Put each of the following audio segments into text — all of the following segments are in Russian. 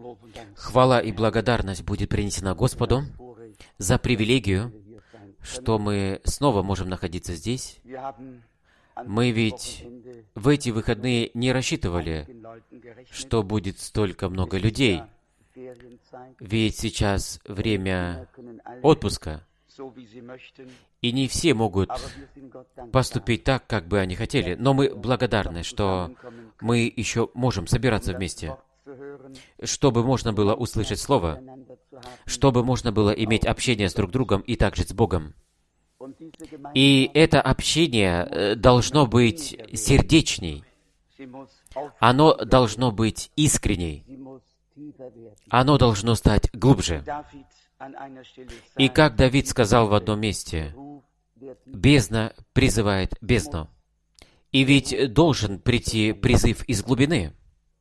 Хвала и благодарность будет принесена Господу за привилегию, что мы снова можем находиться здесь. Мы ведь в эти выходные не рассчитывали, что будет столько много людей. Ведь сейчас время отпуска, и не все могут поступить так, как бы они хотели. Но мы благодарны, что мы еще можем собираться вместе, чтобы можно было услышать Слово, чтобы можно было иметь общение с друг другом и также с Богом. И это общение должно быть сердечней, оно должно быть искренней, оно должно стать глубже. И как Давид сказал в одном месте, «Бездна призывает бездну». И ведь должен прийти призыв из глубины.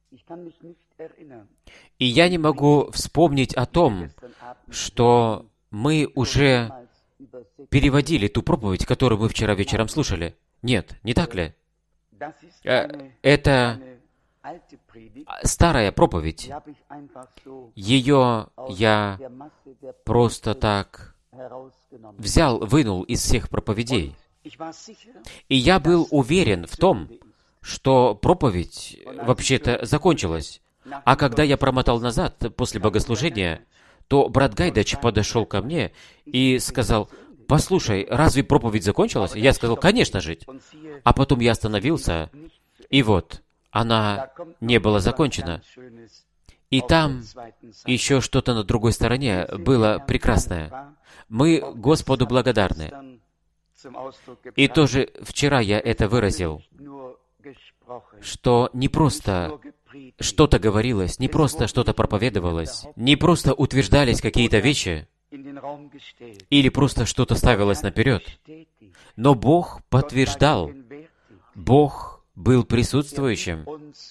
И я не могу вспомнить о том, что мы уже переводили ту проповедь, которую мы вчера вечером слушали. Нет, не так ли? Это старая проповедь. Ее я просто так вынул из всех проповедей. И я был уверен в том, что проповедь вообще-то закончилась. А когда я промотал назад после богослужения, то брат Гайдач подошел ко мне и сказал: «Послушай, разве проповедь закончилась?» Я сказал: «Конечно же». А потом я остановился, и вот, она не была закончена. И там еще что-то на другой стороне было прекрасное. Мы Господу благодарны. И тоже вчера я это выразил, что не просто что-то говорилось, не просто что-то проповедовалось, не просто утверждались какие-то вещи, или просто что-то ставилось наперед, но Бог подтверждал, Бог был присутствующим.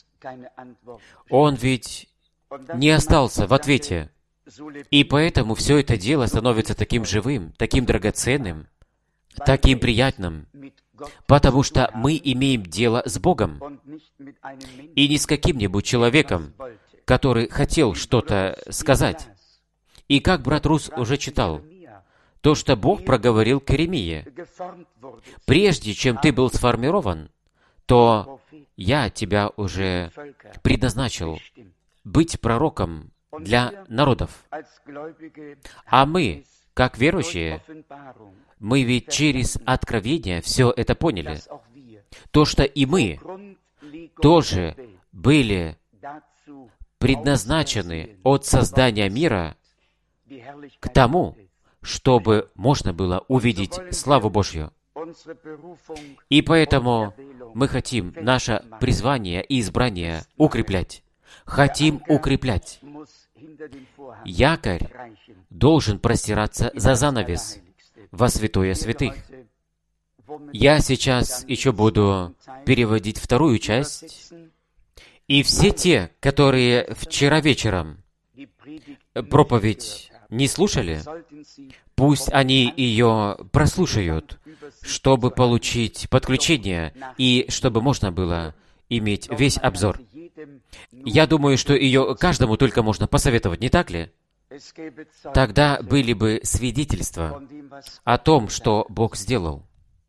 Он ведь не остался в ответе. И поэтому все это дело становится таким живым, таким драгоценным, таким приятным, потому что мы имеем дело с Богом, и не с каким-нибудь человеком, который хотел что-то сказать. И как брат Рус уже читал, то, что Бог проговорил к Иеремии: «Прежде чем ты был сформирован, то я тебя уже предназначил быть пророком для народов». А мы, как верующие, мы ведь через откровение все это поняли. То, что и мы тоже были предназначены от создания мира к тому, чтобы можно было увидеть славу Божью. И поэтому мы хотим наше призвание и избрание укреплять. Хотим укреплять. Якорь должен простираться за занавес во святое святых. Я сейчас еще буду переводить вторую часть. И все те, которые вчера вечером проповедь не слушали, пусть они ее прослушают, чтобы получить подключение и чтобы можно было иметь весь обзор. Я думаю, что ее каждому только можно посоветовать, не так ли? Тогда были бы свидетельства о том, что Бог сделал.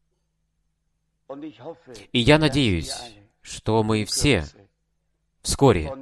И я надеюсь, что мы все вскоре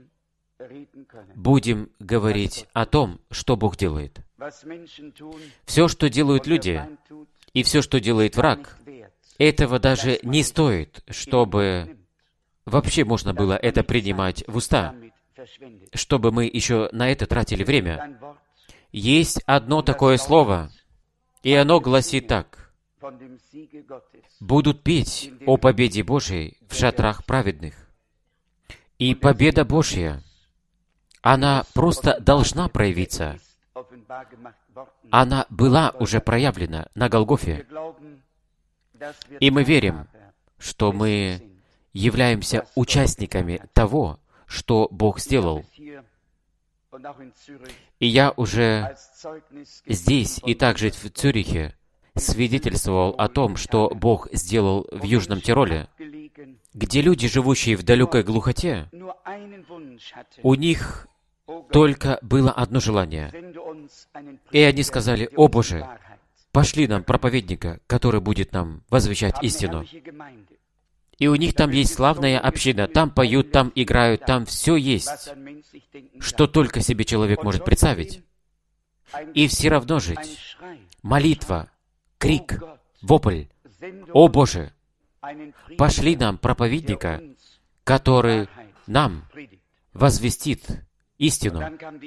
будем говорить о том, что Бог делает. Все, что делают люди, и все, что делает враг, этого даже не стоит, чтобы вообще можно было это принимать в уста, чтобы мы еще на это тратили время. Есть одно такое слово, и оно гласит так: «Будут петь о победе Божьей в шатрах праведных». И победа Божья, она просто должна проявиться. Она была уже проявлена на Голгофе. И мы верим, что мы являемся участниками того, что Бог сделал. И я уже здесь и также в Цюрихе свидетельствовал о том, что Бог сделал в Южном Тироле, где люди, живущие в далекой глухоте, у них только было одно желание. И они сказали: «О Боже, пошли нам проповедника, который будет нам возвещать истину». И у них там есть славная община, там поют, там играют, там все есть, что только себе человек может представить. И все равно жить. Молитва, крик, вопль: «О Боже, пошли нам проповедника, который нам возвестит истину».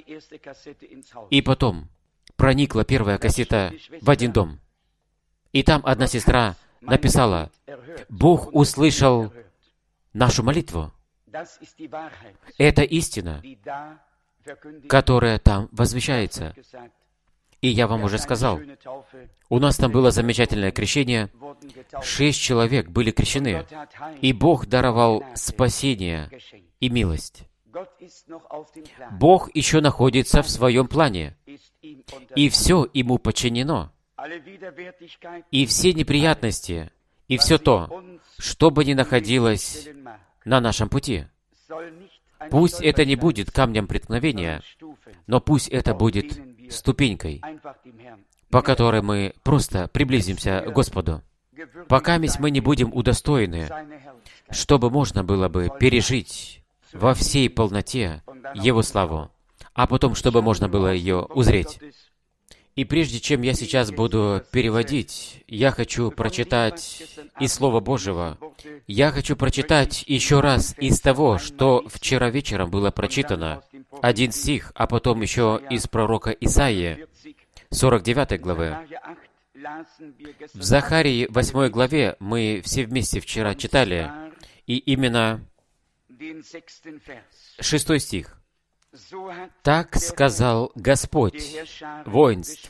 И потом проникла первая кассета в один дом. И там одна сестра написала: «Бог услышал нашу молитву». Это истина, которая там возвещается. И я вам уже сказал, у нас там было замечательное крещение, 6 человек были крещены, и Бог даровал спасение и милость. Бог еще находится в своем плане, и все Ему подчинено. И все неприятности, и все то, что бы ни находилось на нашем пути, пусть это не будет камнем преткновения, но пусть это будет ступенькой, по которой мы просто приблизимся к Господу. Покаместь мы не будем удостоены, чтобы можно было бы пережить во всей полноте Его славу, а потом, чтобы можно было ее узреть. И прежде чем я сейчас буду переводить, я хочу прочитать из Слова Божьего. Я хочу прочитать еще раз из того, что вчера вечером было прочитано. Один стих, а потом еще из пророка Исаии, 49 главы. В Захарии 8 главе мы все вместе вчера читали, и именно 6 стих. «Так сказал Господь воинств: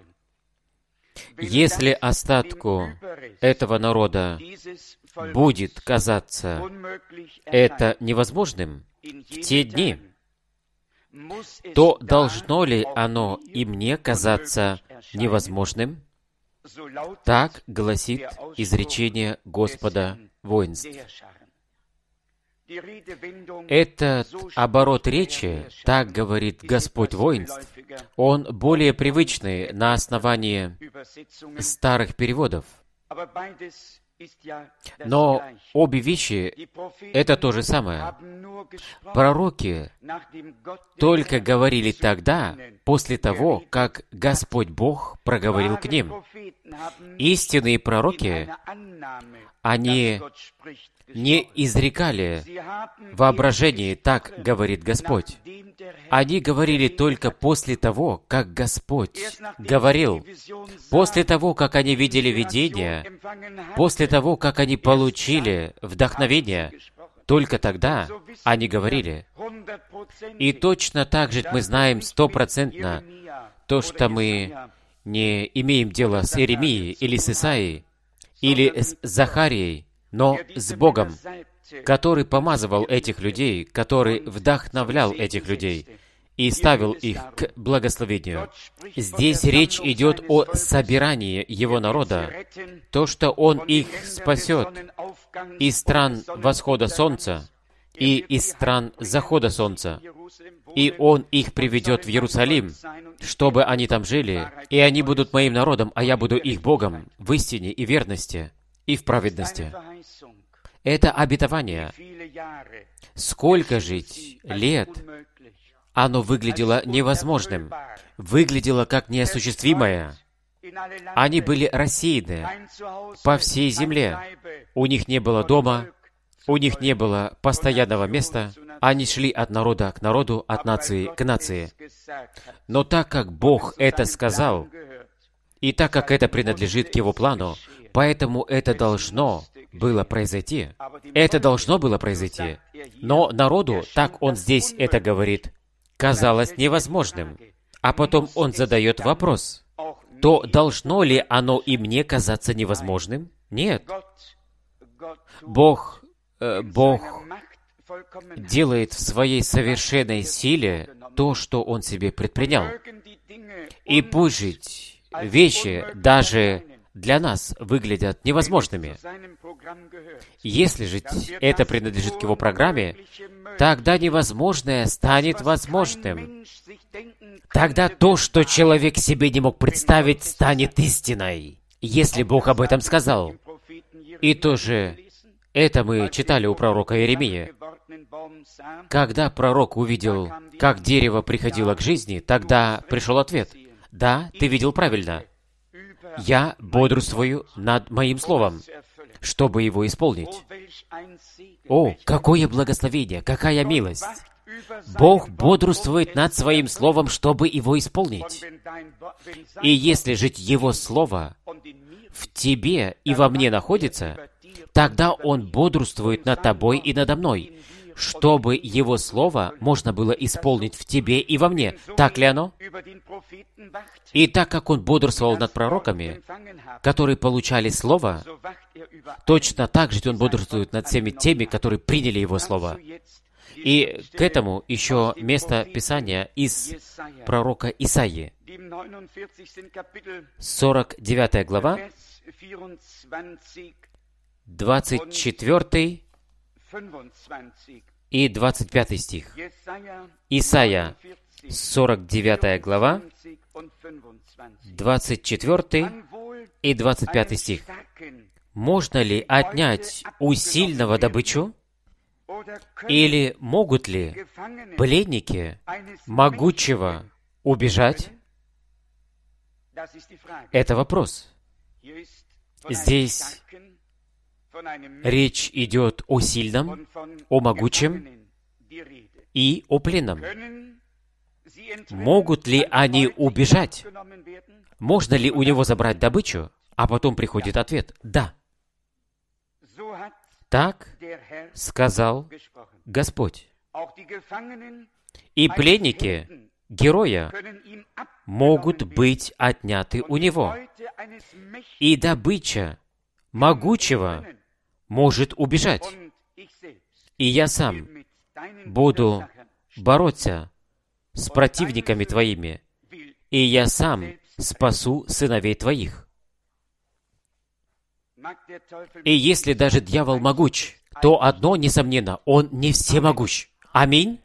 если остатку этого народа будет казаться это невозможным в те дни, то должно ли оно и мне казаться невозможным? Так гласит изречение Господа воинств». Этот оборот речи, так говорит Господь воинств, он более привычный на основании старых переводов. Но обе вещи — это то же самое. Пророки только говорили тогда, после того, как Господь Бог проговорил к ним. Истинные пророки, они не изрекали воображение, так говорит Господь. Они говорили только после того, как Господь говорил, после того, как они видели видение, после того, как они получили вдохновение, только тогда они говорили. И точно так же мы знаем 100% то, что мы не имеем дела с Иеремией или с Исаией, или с Захарией, но с Богом, который помазывал этих людей, который вдохновлял этих людей и ставил их к благословению. Здесь речь идет о собирании Его народа, то, что Он их спасет из стран восхода солнца и из стран захода солнца, и Он их приведет в Иерусалим, чтобы они там жили, и они будут моим народом, а я буду их Богом в истине и верности и в праведности. Это обетование. Сколько жить лет оно выглядело невозможным, выглядело как неосуществимое. Они были рассеяны по всей земле. У них не было дома, у них не было постоянного места. Они шли от народа к народу, от нации к нации. Но так как Бог это сказал, и так как это принадлежит к Его плану, поэтому это должно было произойти. Это должно было произойти. Но народу, так Он здесь это говорит, казалось невозможным. А потом Он задает вопрос: то должно ли оно и мне казаться невозможным? Нет. Бог делает в своей совершенной силе то, что Он себе предпринял. И пусть жить вещи даже для нас выглядят невозможными. Если же это принадлежит к Его программе, тогда невозможное станет возможным. Тогда то, что человек себе не мог представить, станет истиной, если Бог об этом сказал. И тоже это мы читали у пророка Иеремии. Когда пророк увидел, как дерево приходило к жизни, тогда пришел ответ. Да, ты видел правильно. Я бодрствую над моим словом, чтобы его исполнить. О, какое благословение, какая милость! Бог бодрствует над своим словом, чтобы его исполнить. И если жить Его Слово в тебе и во мне находится, тогда Он бодрствует над тобой и надо мной, чтобы Его Слово можно было исполнить в тебе и во мне. Так ли оно? И так как Он бодрствовал над пророками, которые получали Слово, точно так же Он бодрствует над всеми теми, которые приняли Его Слово. И к этому еще место Писания из пророка Исаии. 49 глава, 24 и 25 стих. Исайя, 49 глава, 24 и 25 стих. «Можно ли отнять у сильного добычу? Или могут ли пленники могучего убежать?» Это вопрос. Здесь речь идет о сильном, о могучем и о пленном. Могут ли они убежать? Можно ли у него забрать добычу? А потом приходит ответ «да». Так сказал Господь. И пленники героя могут быть отняты у него. И добыча могучего может убежать. И я сам буду бороться с противниками твоими, и я сам спасу сыновей твоих. И если даже дьявол могуч, то одно, несомненно, он не всемогущ. Аминь.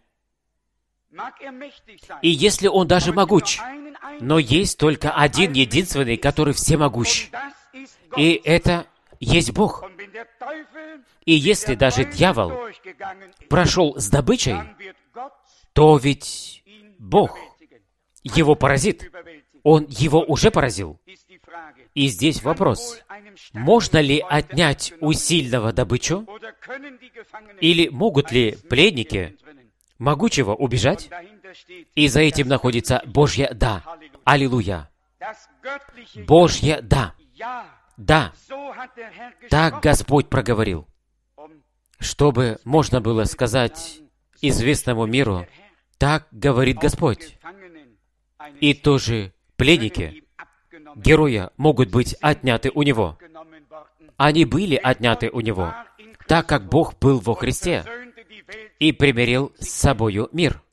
И если он даже могуч, но есть только один единственный, который всемогущ. И это есть Бог. И если даже дьявол прошел с добычей, то ведь Бог его поразит. Он его уже поразил. И здесь вопрос. Можно ли отнять у сильного добычу? Или могут ли пленники могучего убежать? И за этим находится Божье «да». Аллилуйя! Божье «да». Да. Так Господь проговорил, чтобы можно было сказать известному миру, так говорит Господь. И тоже пленники героя могут быть отняты у него. Они были отняты у него, так как Бог был во Христе и примирил с собою мир.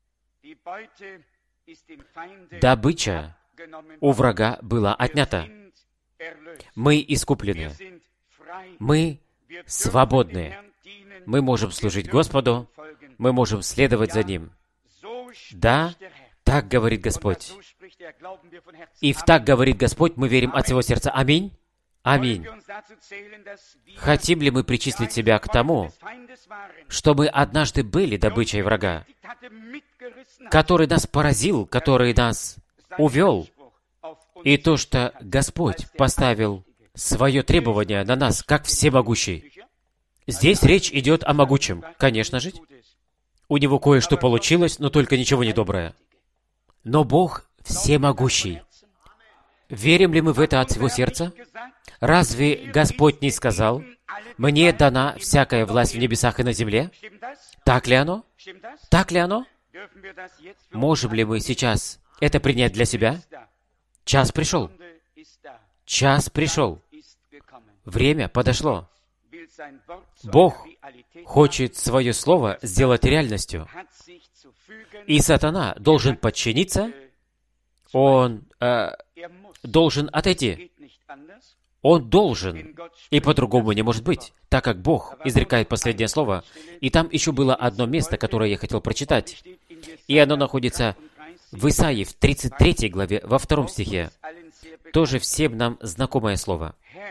Добыча у врага была отнята. Мы искуплены. Мы свободны. Мы можем служить Господу. Мы можем следовать за Ним. Да, так говорит Господь. И в «так говорит Господь» мы верим от всего сердца. Аминь. Аминь. Хотим ли мы причислить себя к тому, что мы однажды были добычей врага, который нас поразил, который нас увел, и то, что Господь поставил свое требование на нас, как всемогущий. Здесь речь идет о могучем, конечно же. У него кое-что получилось, но только ничего не доброе. Но Бог всемогущий. Верим ли мы в это от всего сердца? Разве Господь не сказал, «Мне дана всякая власть в небесах и на земле»? Так ли оно? Так ли оно? Можем ли мы сейчас это принять для себя? Час пришел. Час пришел. Время подошло. Бог хочет свое слово сделать реальностью. И сатана должен подчиниться. Он должен отойти. Он должен, и по-другому не может быть, так как Бог изрекает последнее слово. И там еще было одно место, которое я хотел прочитать. И оно находится в Исаии, в 33 главе, во 2 стихе. Тоже всем нам знакомое слово.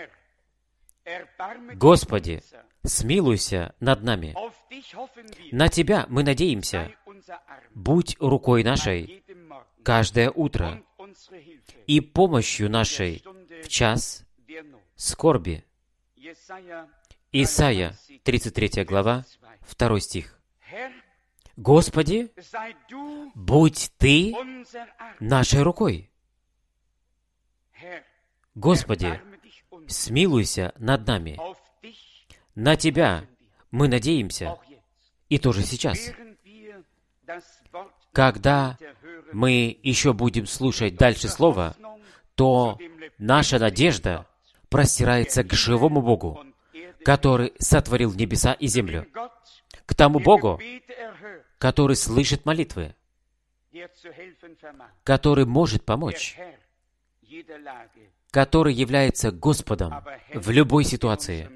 «Господи, смилуйся над нами. На Тебя мы надеемся. Будь рукой нашей каждое утро и помощью нашей в час скорби». Исайя, 33 глава, 2 стих. «Господи, будь Ты нашей рукой». Господи, смилуйся над нами. На Тебя мы надеемся. И тоже сейчас. Когда мы еще будем слушать дальше Слово, то наша надежда простирается к живому Богу, который сотворил небеса и землю, к тому Богу, который слышит молитвы, который может помочь, который является Господом в любой ситуации,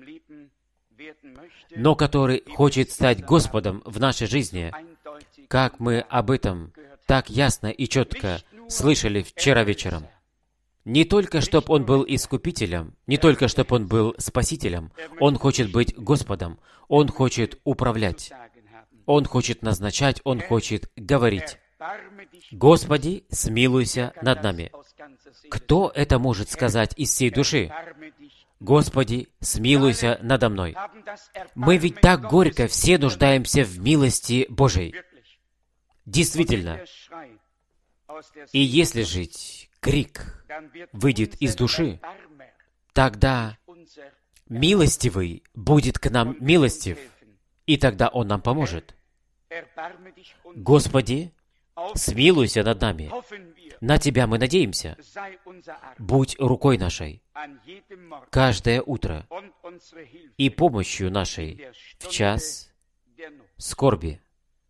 но который хочет стать Господом в нашей жизни, как мы об этом так ясно и четко слышали вчера вечером. Не только, чтобы Он был Искупителем, не только, чтобы Он был Спасителем, Он хочет быть Господом, Он хочет управлять, Он хочет назначать, Он хочет говорить. «Господи, смилуйся над нами». Кто это может сказать из всей души? «Господи, смилуйся надо мной». Мы ведь так горько все нуждаемся в милости Божией. Действительно. И если жить крик выйдет из души, тогда милостивый будет к нам милостив, и тогда Он нам поможет. «Господи, смилуйся над нами. На Тебя мы надеемся. Будь рукой нашей каждое утро и помощью нашей в час скорби».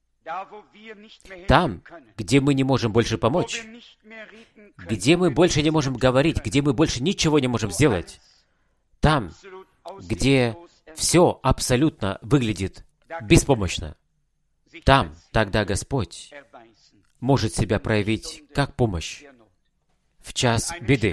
Там, где мы не можем больше помочь, где мы больше не можем говорить, где мы больше ничего не можем сделать, там, где все абсолютно выглядит беспомощно, там тогда Господь может себя проявить как помощь в час беды.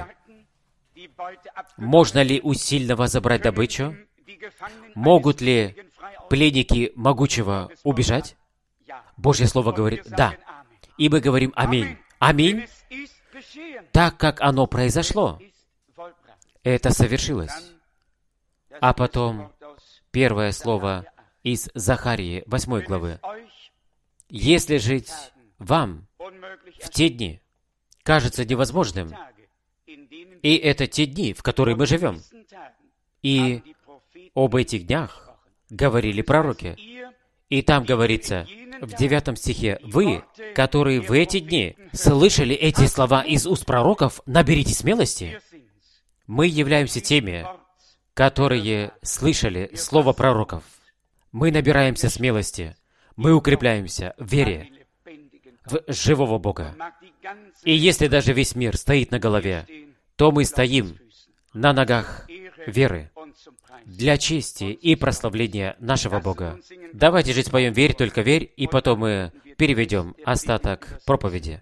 Можно ли у сильного забрать добычу? Могут ли пленники могучего убежать? Божье Слово говорит «да». И мы говорим «Аминь». Аминь. Так, как оно произошло, это совершилось. А потом первое слово из Захарии, 8 главы. «Если жить вам в те дни кажется невозможным, и это те дни, в которые мы живем, и об этих днях говорили пророки». И там говорится, в 9 стихе, «Вы, которые в эти дни слышали эти слова из уст пророков, наберитесь смелости». Мы являемся теми, которые слышали слово пророков. Мы набираемся смелости. Мы укрепляемся в вере в живого Бога. И если даже весь мир стоит на голове, то мы стоим на ногах веры для чести и прославления нашего Бога. Давайте же споем «Верь, только верь», и потом мы переведем остаток проповеди.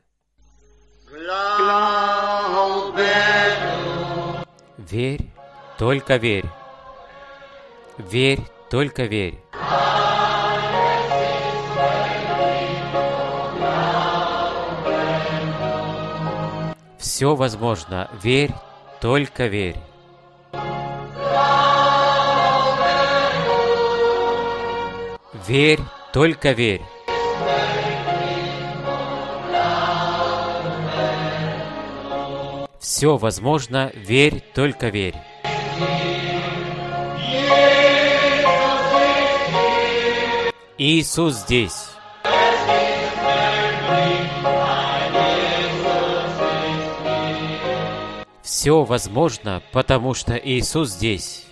Верь, только верь. Верь, только верь. Все возможно. Верь, только верь. Верь, только верь. Все возможно. Верь, только верь. Иисус здесь. Все возможно, потому что Иисус здесь.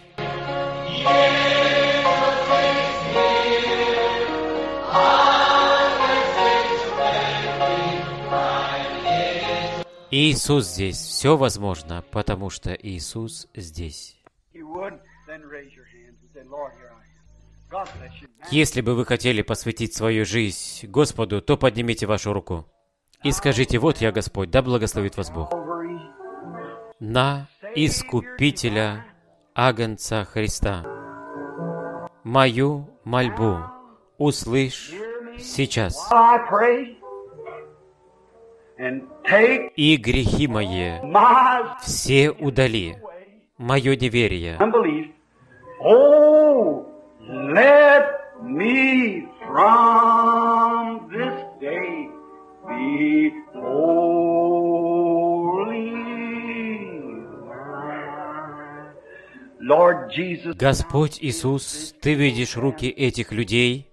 Иисус здесь. Все возможно, потому что Иисус здесь. Если бы вы хотели посвятить свою жизнь Господу, то поднимите вашу руку и скажите: «Вот я, Господь, да благословит вас Бог». На Искупителя Агнца Христа мою мольбу услышь сейчас, и грехи мои все удали, мое неверие. Let me from this day be wholly thine. Lord Jesus, Господь Иисус, Ты видишь руки этих людей,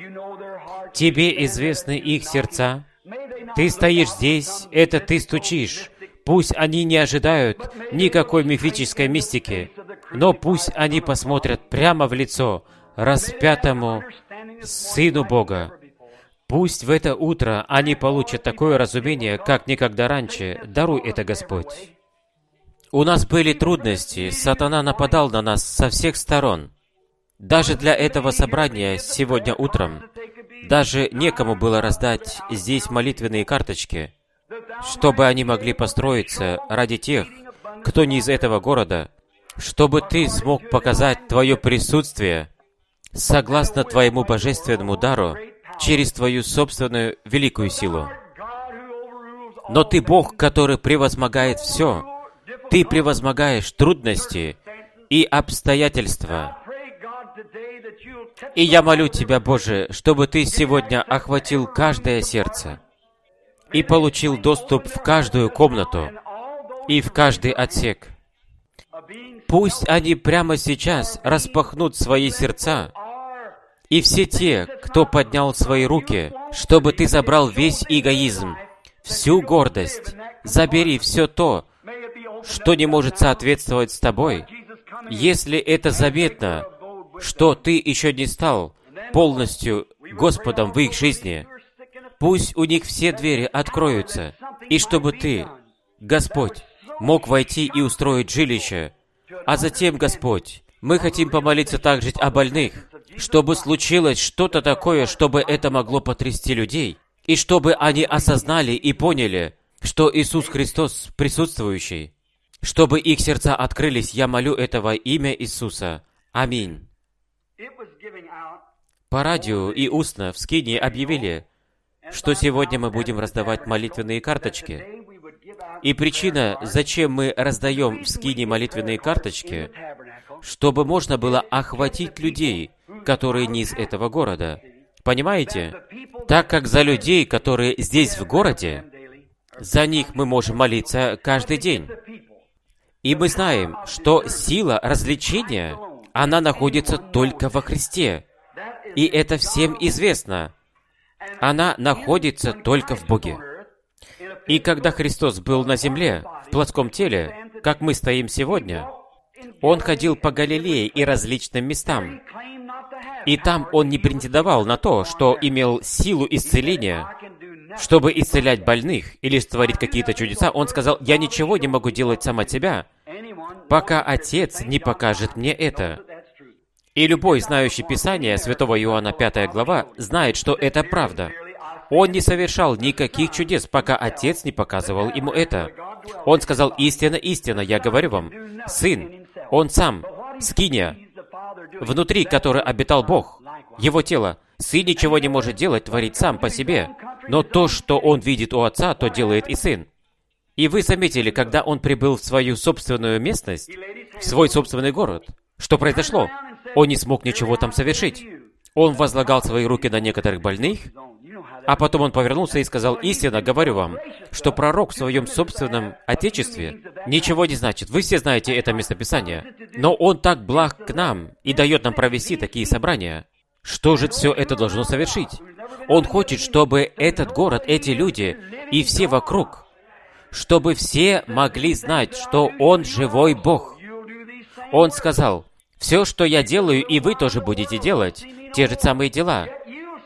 Тебе известны их сердца. Ты стоишь здесь, это Ты стучишь. Пусть они не ожидают никакой мифической мистики, но пусть они посмотрят прямо в лицо распятому Сыну Бога. Пусть в это утро они получат такое разумение, как никогда раньше. Даруй это, Господь. У нас были трудности, сатана нападал на нас со всех сторон. Даже для этого собрания сегодня утром, даже некому было раздать здесь молитвенные карточки, чтобы они могли построиться ради тех, кто не из этого города, чтобы Ты смог показать Твое присутствие согласно Твоему божественному дару, через Твою собственную великую силу. Но Ты Бог, который превозмогает все. Ты превозмогаешь трудности и обстоятельства. И я молю Тебя, Боже, чтобы Ты сегодня охватил каждое сердце и получил доступ в каждую комнату и в каждый отсек. Пусть они прямо сейчас распахнут свои сердца, и все те, кто поднял свои руки, чтобы Ты забрал весь эгоизм, всю гордость, забери все то, что не может соответствовать с Тобой. Если это заметно, что Ты еще не стал полностью Господом в их жизни, пусть у них все двери откроются, и чтобы Ты, Господь, мог войти и устроить жилище. А затем, Господь, мы хотим помолиться также о больных, чтобы случилось что-то такое, чтобы это могло потрясти людей, и чтобы они осознали и поняли, что Иисус Христос присутствующий, чтобы их сердца открылись. Я молю это во имя Иисуса. Аминь. По радио и устно в Скинии объявили, что сегодня мы будем раздавать молитвенные карточки. И причина, зачем мы раздаем в Скинии молитвенные карточки, чтобы можно было охватить людей, которые не из этого города. Понимаете? Так как за людей, которые здесь в городе, за них мы можем молиться каждый день. И мы знаем, что сила развлечения, она находится только во Христе. И это всем известно. Она находится только в Боге. И когда Христос был на земле, в плотском теле, как мы стоим сегодня, Он ходил по Галилее и различным местам. И там Он не претендовал на то, что имел силу исцеления, чтобы исцелять больных или творить какие-то чудеса. Он сказал: «Я ничего не могу делать сам от себя, пока Отец не покажет мне это». И любой, знающий Писание, Святого Иоанна 5 глава, знает, что это правда. Он не совершал никаких чудес, пока Отец не показывал ему это. Он сказал: «Истинно, истинно, я говорю вам, Сын, Он сам, скиния, внутри которой обитал Бог, Его тело, Сын ничего не может делать, творить сам по себе, но то, что Он видит у Отца, то делает и Сын». И вы заметили, когда Он прибыл в свою собственную местность, в свой собственный город, что произошло? Он не смог ничего там совершить. Он возлагал свои руки на некоторых больных, а потом он повернулся и сказал: «Истинно говорю вам, что пророк в своем собственном отечестве ничего не значит». Вы все знаете это местописание. Но он так благ к нам и дает нам провести такие собрания. Что же все это должно совершить? Он хочет, чтобы этот город, эти люди и все вокруг, чтобы все могли знать, что Он живой Бог. Он сказал: «Все, что я делаю, и вы тоже будете делать, те же самые дела».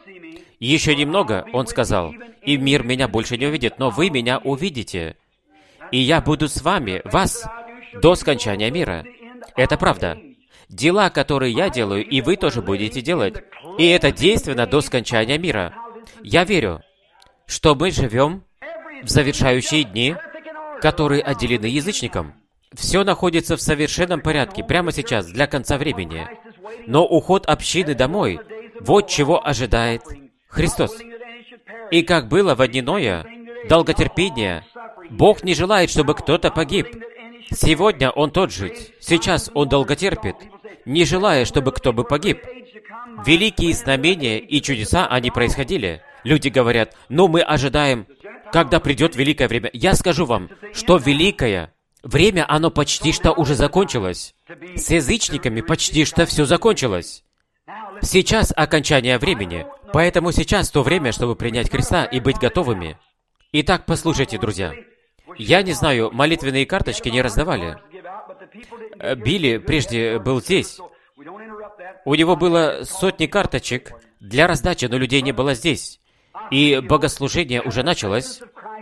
«Еще немного», — Он сказал, «и мир меня больше не увидит, но вы меня увидите». и я буду с вами, вас, до скончания мира. Это правда. Дела, которые я делаю, и вы тоже будете делать. И это действенно до скончания мира. Я верю, что мы живем в завершающие дни, которые отделены язычникам. Все находится в совершенном порядке прямо сейчас, для конца времени. Но уход общины домой — вот чего ожидает Христос. И как было в дни Ноя, долготерпение, Бог не желает, чтобы кто-то погиб. Сегодня Он тот же. Сейчас Он долготерпит, не желая, чтобы кто бы погиб. Великие знамения и чудеса, они происходили. Люди говорят, мы ожидаем, когда придет великое время. Я скажу вам, что великое время, оно почти что уже закончилось. С язычниками почти что все закончилось. Сейчас окончание времени, поэтому сейчас то время, чтобы принять Христа и быть готовыми. Итак, послушайте, друзья. Я не знаю, молитвенные карточки не раздавали. Билли прежде был здесь. У него было сотни карточек для раздачи, но людей не было здесь. И богослужение уже началось,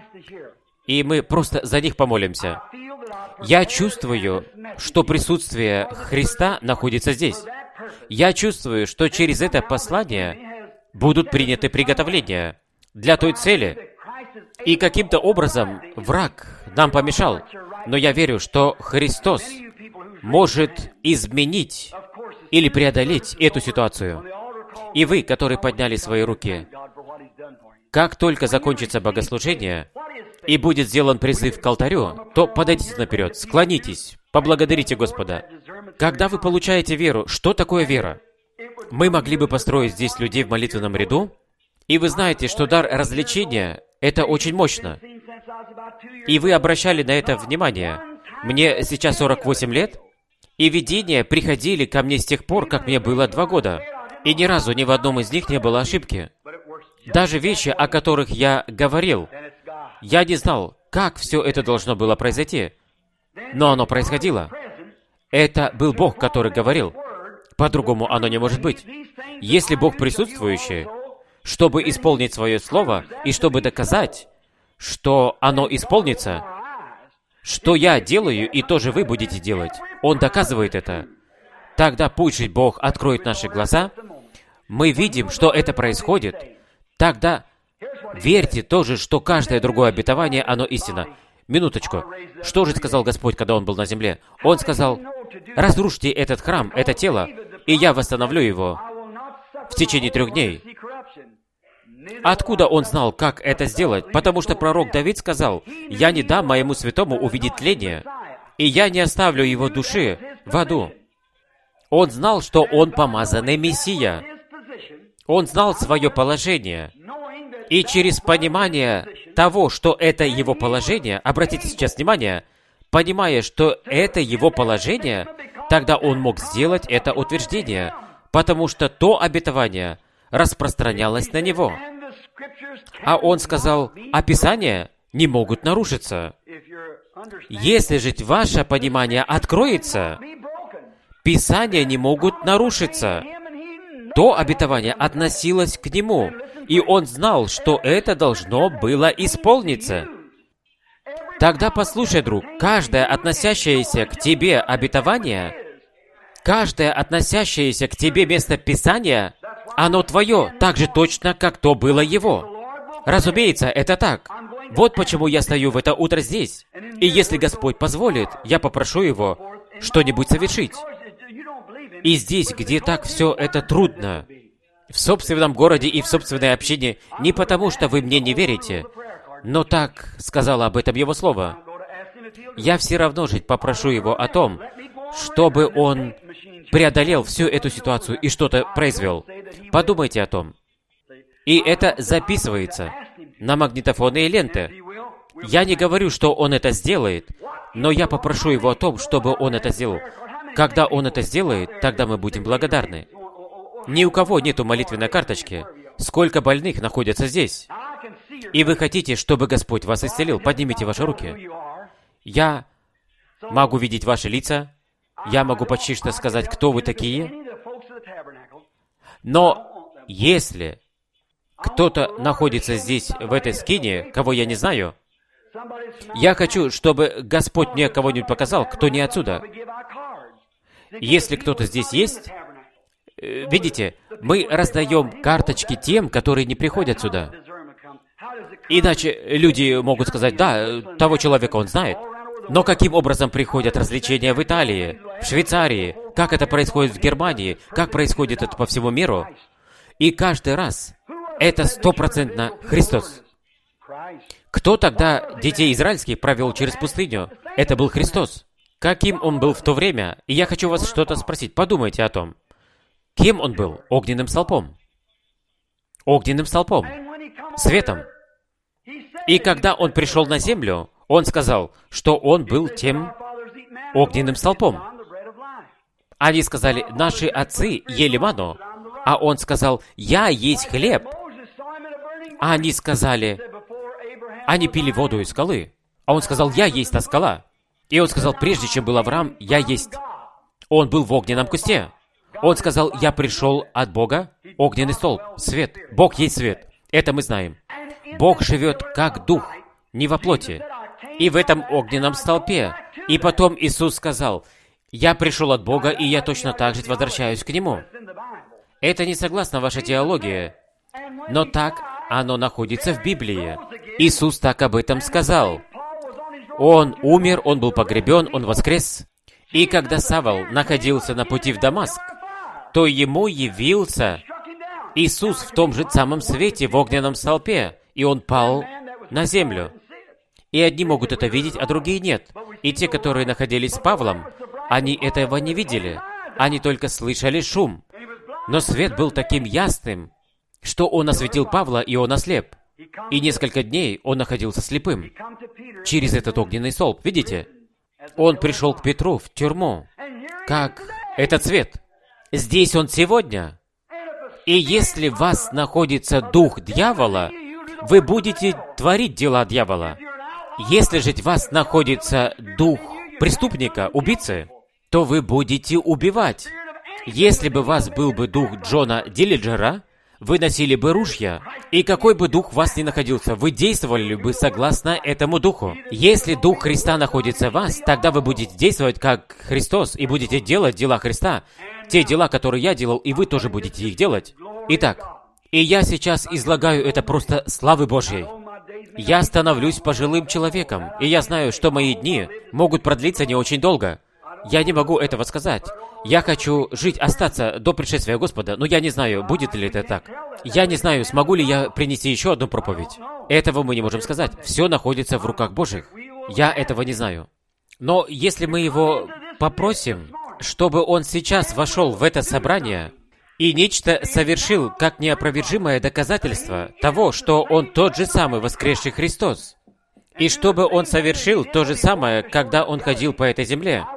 и мы просто за них помолимся. Я чувствую, что присутствие Христа находится здесь. Я чувствую, что через это послание будут приняты приготовления для той цели. И каким-то образом враг нам помешал. Но я верю, что Христос может изменить или преодолеть эту ситуацию. И вы, которые подняли свои руки, как только закончится богослужение и будет сделан призыв к алтарю, то подойдите наперед, склонитесь, поблагодарите Господа. Когда вы получаете веру, что такое вера? Мы могли бы построить здесь людей в молитвенном ряду, и вы знаете, что дар развлечения — это очень мощно. И вы обращали на это внимание. Мне сейчас 48 лет, и видения приходили ко мне с тех пор, как мне было 2 года. И ни разу ни в одном из них не было ошибки. Даже вещи, о которых я говорил, я не знал, как все это должно было произойти. Но оно происходило. Это был Бог, который говорил. По-другому оно не может быть. Если Бог присутствующий, чтобы исполнить свое слово и чтобы доказать, что оно исполнится, что я делаю, и тоже вы будете делать, Он доказывает это. Тогда пусть же Бог откроет наши глаза, мы видим, что это происходит, тогда верьте тоже, что каждое другое обетование, оно истина. Минуточку. Что же сказал Господь, когда Он был на земле? Он сказал, разрушьте этот храм, это тело, и я восстановлю его в течение 3 дней. Откуда Он знал, как это сделать? Потому что пророк Давид сказал, «Я не дам моему святому увидеть тление, и я не оставлю его души в аду». Он знал, что он помазанный Мессия. Он знал свое положение. И через понимание того, что это его положение, обратите сейчас внимание, понимая, что это его положение, тогда он мог сделать это утверждение, потому что то обетование распространялось на него. А он сказал, а Писания не могут нарушиться. Если же ваше понимание откроется, Писания не могут нарушиться. То обетование относилось к нему, и он знал, что это должно было исполниться. Тогда послушай, друг, каждое относящееся к тебе обетование, каждое относящееся к тебе место Писания, оно твое, так же точно, как то было его. Разумеется, это так. Вот почему я стою в это утро здесь. И если Господь позволит, я попрошу Его что-нибудь совершить. И здесь, где так все это трудно, в собственном городе и в собственной общине, не потому, что вы мне не верите, но так сказала об этом Его Слово. Я все равно же попрошу Его о том, чтобы Он преодолел всю эту ситуацию и что-то произвел. Подумайте о том. И это записывается на магнитофонные ленты. Я не говорю, что Он это сделает, но я попрошу Его о том, чтобы Он это сделал. Когда Он это сделает, тогда мы будем благодарны. Ни у кого нету молитвенной карточки. Сколько больных находятся здесь? И вы хотите, чтобы Господь вас исцелил? Поднимите ваши руки. Я могу видеть ваши лица. Я могу почти что сказать, кто вы такие. Но если кто-то находится здесь, в этой скине, кого я не знаю, Я хочу, чтобы Господь мне кого-нибудь показал, кто не отсюда. Если кто-то здесь есть, видите, мы раздаем карточки тем, которые не приходят сюда. Иначе люди могут сказать, да, того человека он знает. Но каким образом приходят развлечения в Италии, в Швейцарии, как это происходит в Германии, как происходит это по всему миру? И каждый раз это 100% Христос. Кто тогда детей израильских провел через пустыню? Это был Христос. Каким он был в то время? И я хочу вас что-то спросить. Подумайте о том. Кем он был? Огненным столпом. Огненным столпом. Светом. И когда он пришел на землю, он сказал, что он был тем огненным столпом. Они сказали, наши отцы ели ману, а он сказал, я есть хлеб. А они сказали, они пили воду из скалы. А он сказал, я есть та скала. И он сказал, прежде чем был Авраам, я есть. Он был в огненном кусте. Он сказал, я пришел от Бога, огненный столб, свет. Бог есть свет. Это мы знаем. Бог живет как дух, не во плоти. И в этом огненном столпе. И потом Иисус сказал, я пришел от Бога, и я точно так же возвращаюсь к Нему. Это не согласно вашей теологии. Но так оно находится в Библии. Иисус так об этом сказал. Он умер, он был погребен, он воскрес. И когда Савл находился на пути в Дамаск, то ему явился Иисус в том же самом свете, в огненном столпе, и он пал на землю. И одни могут это видеть, а другие нет. И те, которые находились с Павлом, они этого не видели. Они только слышали шум. Но свет был таким ясным, что он осветил Павла, и он ослеп. И несколько дней он находился слепым через этот огненный столб. Видите? Он пришел к Петру в тюрьму, как этот свет. Здесь он сегодня. И если в вас находится дух дьявола, вы будете творить дела дьявола. Если же в вас находится дух преступника, убийцы, то вы будете убивать. Если бы у вас был бы дух Джона Диллинджера, вы носили бы ружья, и какой бы дух в вас ни находился, вы действовали бы согласно этому духу. Если дух Христа находится в вас, тогда вы будете действовать как Христос, и будете делать дела Христа, те дела, которые я делал, и вы тоже будете их делать. Итак, и я сейчас излагаю это просто славы Божьей. Я становлюсь пожилым человеком, и я знаю, что мои дни могут продлиться не очень долго. Я не могу этого сказать. Я хочу жить, остаться до пришествия Господа, но я не знаю, будет ли это так. Я не знаю, смогу ли я принести еще одну проповедь. Этого мы не можем сказать. Все находится в руках Божьих. Я этого не знаю. Но если мы его попросим, чтобы он сейчас вошел в это собрание и нечто совершил как неопровержимое доказательство того, что он тот же самый воскресший Христос, и чтобы он совершил то же самое, когда он ходил по этой земле,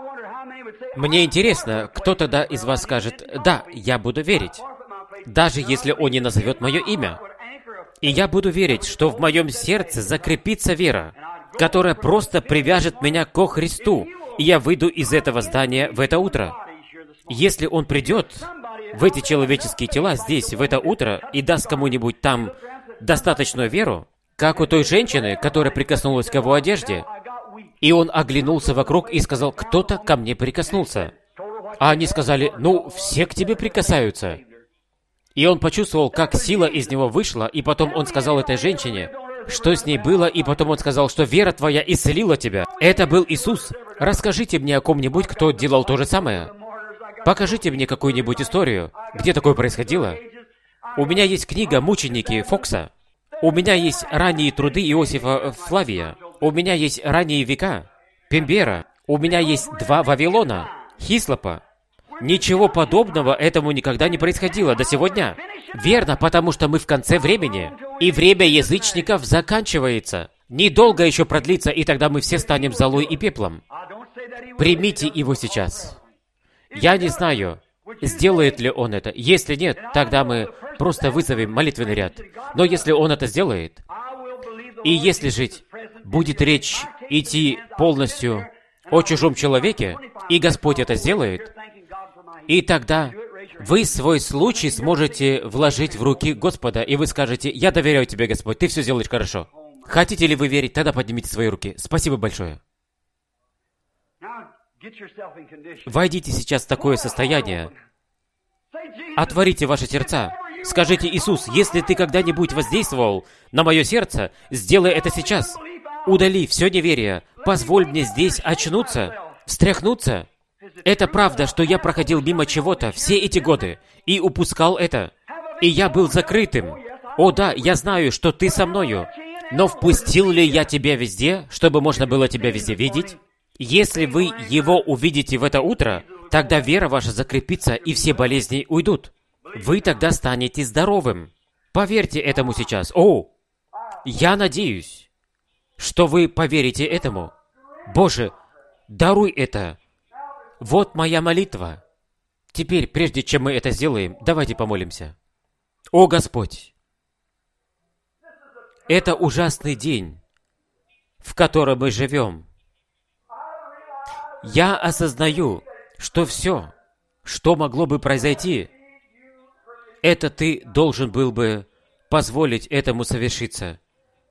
мне интересно, кто тогда из вас скажет, да, я буду верить, даже если он не назовет мое имя. И я буду верить, что в моем сердце закрепится вера, которая просто привяжет меня ко Христу, и я выйду из этого здания в это утро. Если он придет в эти человеческие тела здесь, в это утро, и даст кому-нибудь там достаточную веру, как у той женщины, которая прикоснулась к его одежде, и он оглянулся вокруг и сказал, кто-то ко мне прикоснулся. А они сказали, ну, все к тебе прикасаются. И он почувствовал, как сила из него вышла, и потом он сказал этой женщине, что с ней было, и потом он сказал, что вера твоя исцелила тебя. Это был Иисус. Расскажите мне о ком-нибудь, кто делал то же самое. Покажите мне какую-нибудь историю, где такое происходило. У меня есть книга «Мученики» Фокса. У меня есть ранние труды Иосифа Флавия. У меня есть ранние века Пембера. У меня есть 2 Вавилона, Хислопа. Ничего подобного этому никогда не происходило до сегодня. Верно, потому что мы в конце времени. И время язычников заканчивается. Недолго еще продлится, и тогда мы все станем золой и пеплом. Примите его сейчас. Я не знаю, сделает ли он это. Если нет, тогда мы просто вызовем молитвенный ряд. Но если он это сделает, и если жить, будет речь идти полностью о чужом человеке, и Господь это сделает, и тогда вы свой случай сможете вложить в руки Господа, и вы скажете, я доверяю тебе, Господь, ты все сделаешь хорошо. Хотите ли вы верить? Тогда поднимите свои руки. Спасибо большое. Войдите сейчас в такое состояние. Отворите ваши сердца. Скажите: Иисус, если Ты когда-нибудь воздействовал на мое сердце, сделай это сейчас. Удали все неверие. Позволь мне здесь очнуться, встряхнуться. Это правда, что я проходил мимо чего-то все эти годы и упускал это. И я был закрытым. О да, я знаю, что Ты со мною. Но впустил ли я Тебя везде, чтобы можно было Тебя везде видеть? Если вы Его увидите в это утро, тогда вера ваша закрепится, и все болезни уйдут. Вы тогда станете здоровым. Поверьте этому сейчас. О, я надеюсь, что вы поверите этому. Боже, даруй это. Вот моя молитва. Теперь, прежде чем мы это сделаем, давайте помолимся. О Господь, это ужасный день, в котором мы живем. Я осознаю, что все, что могло бы произойти, это Ты должен был бы позволить этому совершиться.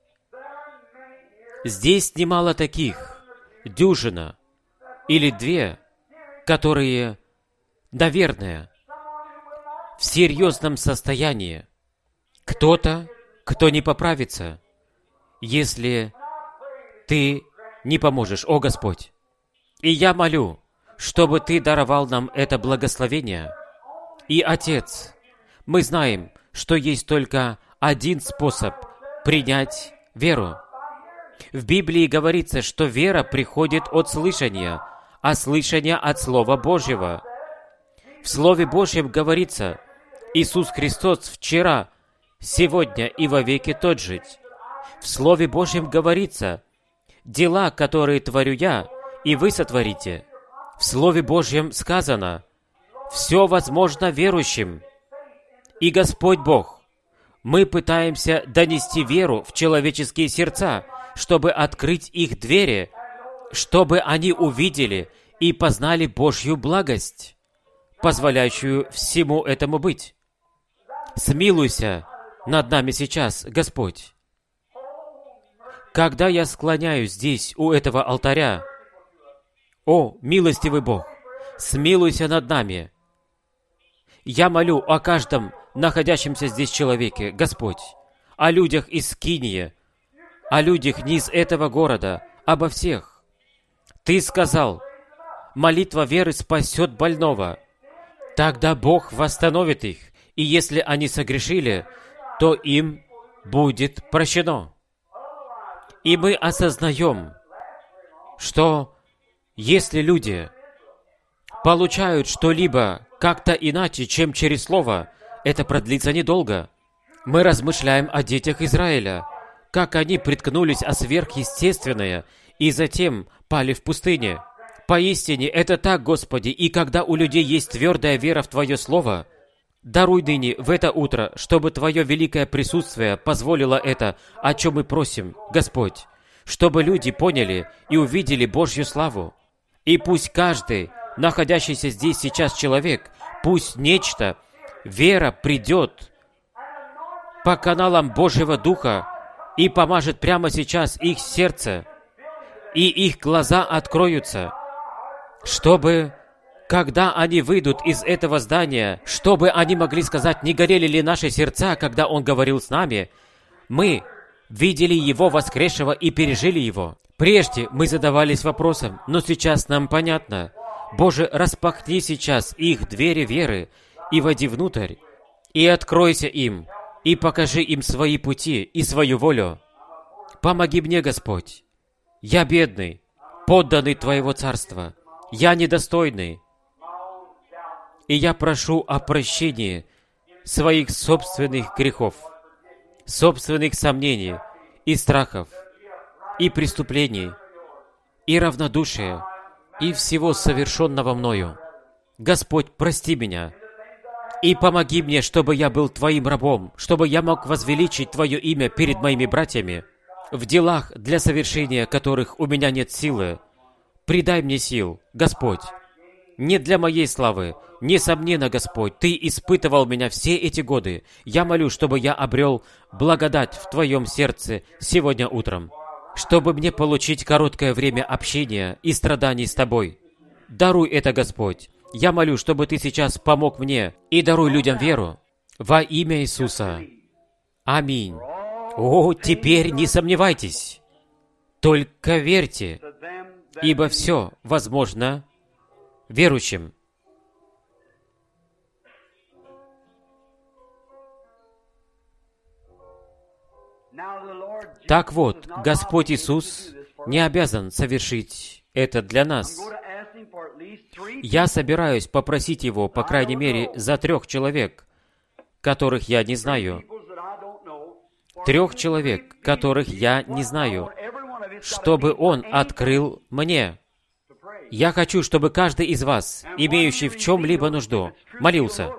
Здесь немало таких, дюжина или две, которые, наверное, в серьезном состоянии. Кто-то, кто не поправится, если Ты не поможешь, о Господь. И я молю, чтобы Ты даровал нам это благословение. И, Отец, мы знаем, что есть только один способ принять веру. В Библии говорится, что вера приходит от слышания, а слышание от Слова Божьего. В Слове Божьем говорится: Иисус Христос вчера, сегодня и вовеки тот же. В Слове Божьем говорится: дела, которые творю я, и вы сотворите. В Слове Божьем сказано: все возможно верующим. И Господь Бог, мы пытаемся донести веру в человеческие сердца, чтобы открыть их двери, чтобы они увидели и познали Божью благость, позволяющую всему этому быть. Смилуйся над нами сейчас, Господь. Когда я склоняюсь здесь, у этого алтаря, о, милостивый Бог, смилуйся над нами. Я молю о каждом находящемся здесь человеке, Господь, о людях из Скинии, о людях не из этого города, обо всех. Ты сказал: молитва веры спасет больного. Тогда Бог восстановит их, и если они согрешили, то им будет прощено. И мы осознаем, что если люди получают что-либо как-то иначе, чем через Слово, это продлится недолго. Мы размышляем о детях Израиля, как они приткнулись о сверхъестественное и затем пали в пустыне. Поистине, это так, Господи, и когда у людей есть твердая вера в Твое Слово, даруй ныне в это утро, чтобы Твое великое присутствие позволило это, о чем мы просим, Господь, чтобы люди поняли и увидели Божью славу. И пусть каждый, находящийся здесь сейчас человек, пусть нечто, вера придет по каналам Божьего Духа и помажет прямо сейчас их сердце, и их глаза откроются, чтобы, когда они выйдут из этого здания, чтобы они могли сказать: не горели ли наши сердца, когда Он говорил с нами? Мы видели Его воскресшего и пережили Его. Прежде мы задавались вопросом, но сейчас нам понятно. Боже, распахни сейчас их двери веры и войди внутрь, и откройся им, и покажи им свои пути и свою волю. Помоги мне, Господь. Я бедный, подданный Твоего царства. Я недостойный. И я прошу о прощении своих собственных грехов, собственных сомнений и страхов, и преступлений, и равнодушия, и всего совершенного мною. Господь, прости меня, и помоги мне, чтобы я был Твоим рабом, чтобы я мог возвеличить Твое имя перед моими братьями, в делах, для совершения которых у меня нет силы. Придай мне сил, Господь. не для моей славы. Несомненно, Господь, Ты испытывал меня все эти годы. Я молю, чтобы я обрел благодать в Твоем сердце сегодня утром, чтобы мне получить короткое время общения и страданий с Тобой. Даруй это, Господь. Я молю, чтобы Ты сейчас помог мне и даруй людям веру. Во имя Иисуса. Аминь. О, теперь не сомневайтесь. Только верьте, ибо все возможно верующим. Так вот, Господь Иисус не обязан совершить это для нас. Я собираюсь попросить Его, по крайней мере, за 3 человек, которых я не знаю. 3 человек, которых я не знаю, чтобы Он открыл мне. Я хочу, чтобы каждый из вас, имеющий в чем-либо нужду, молился.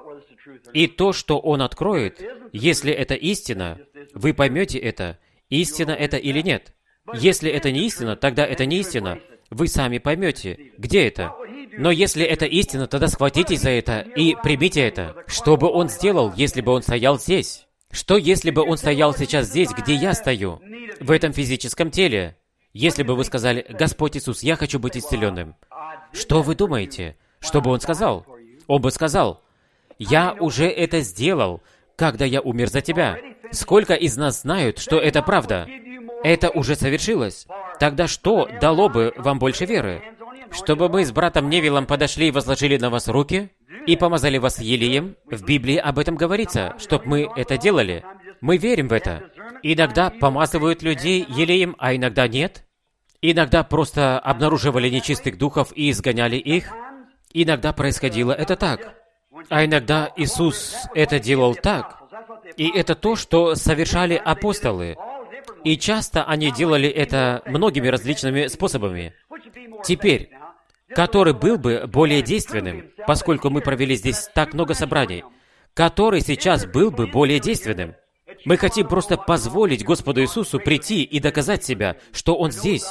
И то, что Он откроет, если это истина, вы поймете это, истина это или нет. Если это не истина, тогда это не истина. Вы сами поймете, где это. Но если это истина, тогда схватитесь за это и примите это. Что бы Он сделал, если бы Он стоял здесь? Что, если бы Он стоял сейчас здесь, где я стою, в этом физическом теле? Если бы вы сказали: «Господь Иисус, я хочу быть исцеленным», что вы думаете? Что бы Он сказал? Он бы сказал: «Я уже это сделал, когда я умер за тебя». Сколько из нас знают, что это правда? Это уже совершилось. Тогда что дало бы вам больше веры? Чтобы мы с братом Невиллом подошли и возложили на вас руки и помазали вас елеем? В Библии об этом говорится, чтобы мы это делали. Мы верим в это. Иногда помазывают людей елеем, а иногда нет. Иногда просто обнаруживали нечистых духов и изгоняли их. Иногда происходило это так. А иногда Иисус это делал так. И это то, что совершали апостолы. И часто они делали это многими различными способами. Теперь, который был бы более действенным, поскольку мы провели здесь так много собраний, который сейчас был бы более действенным. Мы хотим просто позволить Господу Иисусу прийти и доказать себя, что Он здесь,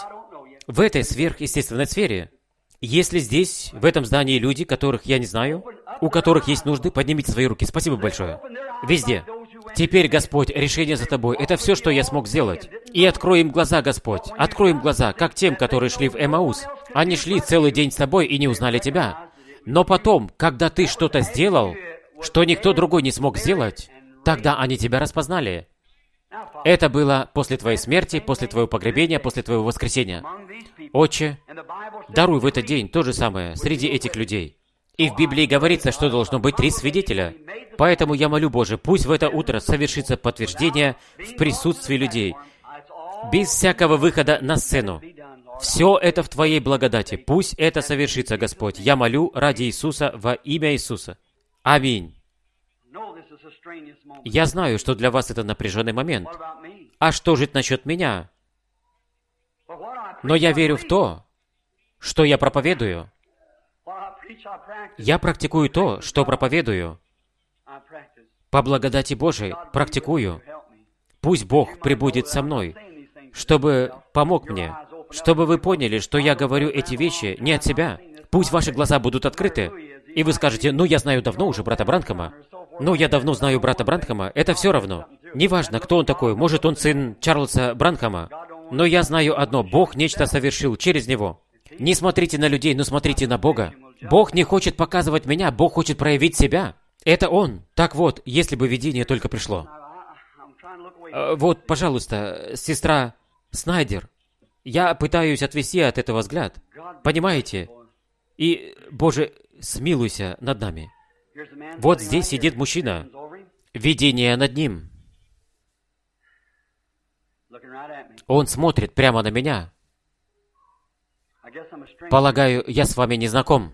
в этой сверхъестественной сфере. Если здесь, в этом здании, люди, которых я не знаю, у которых есть нужды, поднимите свои руки. Спасибо большое. Везде. Теперь, Господь, решение за Тобой. Это все, что я смог сделать. И открой им глаза, Господь. Открой им глаза, как тем, которые шли в Эмаус. Они шли целый день с Тобой и не узнали Тебя. Но потом, когда Ты что-то сделал, что никто другой не смог сделать, тогда они Тебя распознали. Это было после Твоей смерти, после Твоего погребения, после Твоего воскресения. Отче, даруй в этот день то же самое среди этих людей. И в Библии говорится, что должно быть 3 свидетеля. Поэтому я молю, Боже, пусть в это утро совершится подтверждение в присутствии людей, без всякого выхода на сцену. Все это в Твоей благодати. Пусть это совершится, Господь. Я молю ради Иисуса, во имя Иисуса. Аминь. Я знаю, что для вас это напряженный момент. А что же насчет меня? Но я верю в то, что я проповедую. Я практикую то, что проповедую. По благодати Божией практикую. Пусть Бог пребудет со мной, чтобы помог мне, чтобы вы поняли, что я говорю эти вещи не от себя. Пусть ваши глаза будут открыты, и вы скажете: «Ну, я знаю давно уже брата Бранхама». «Ну, я давно знаю брата Бранхама». Это все равно. Неважно, кто он такой. Может, он сын Чарльза Бранхама. Но я знаю одно. Бог нечто совершил через него. Не смотрите на людей, но смотрите на Бога. Бог не хочет показывать меня, Бог хочет проявить себя. Это Он. Так вот, если бы видение только пришло. Вот, пожалуйста, сестра Снайдер. Я пытаюсь отвести от этого взгляд. Понимаете? И, Боже, смилуйся над нами. Вот здесь сидит мужчина. Видение над ним. Он смотрит прямо на меня. Полагаю, я с вами не знаком.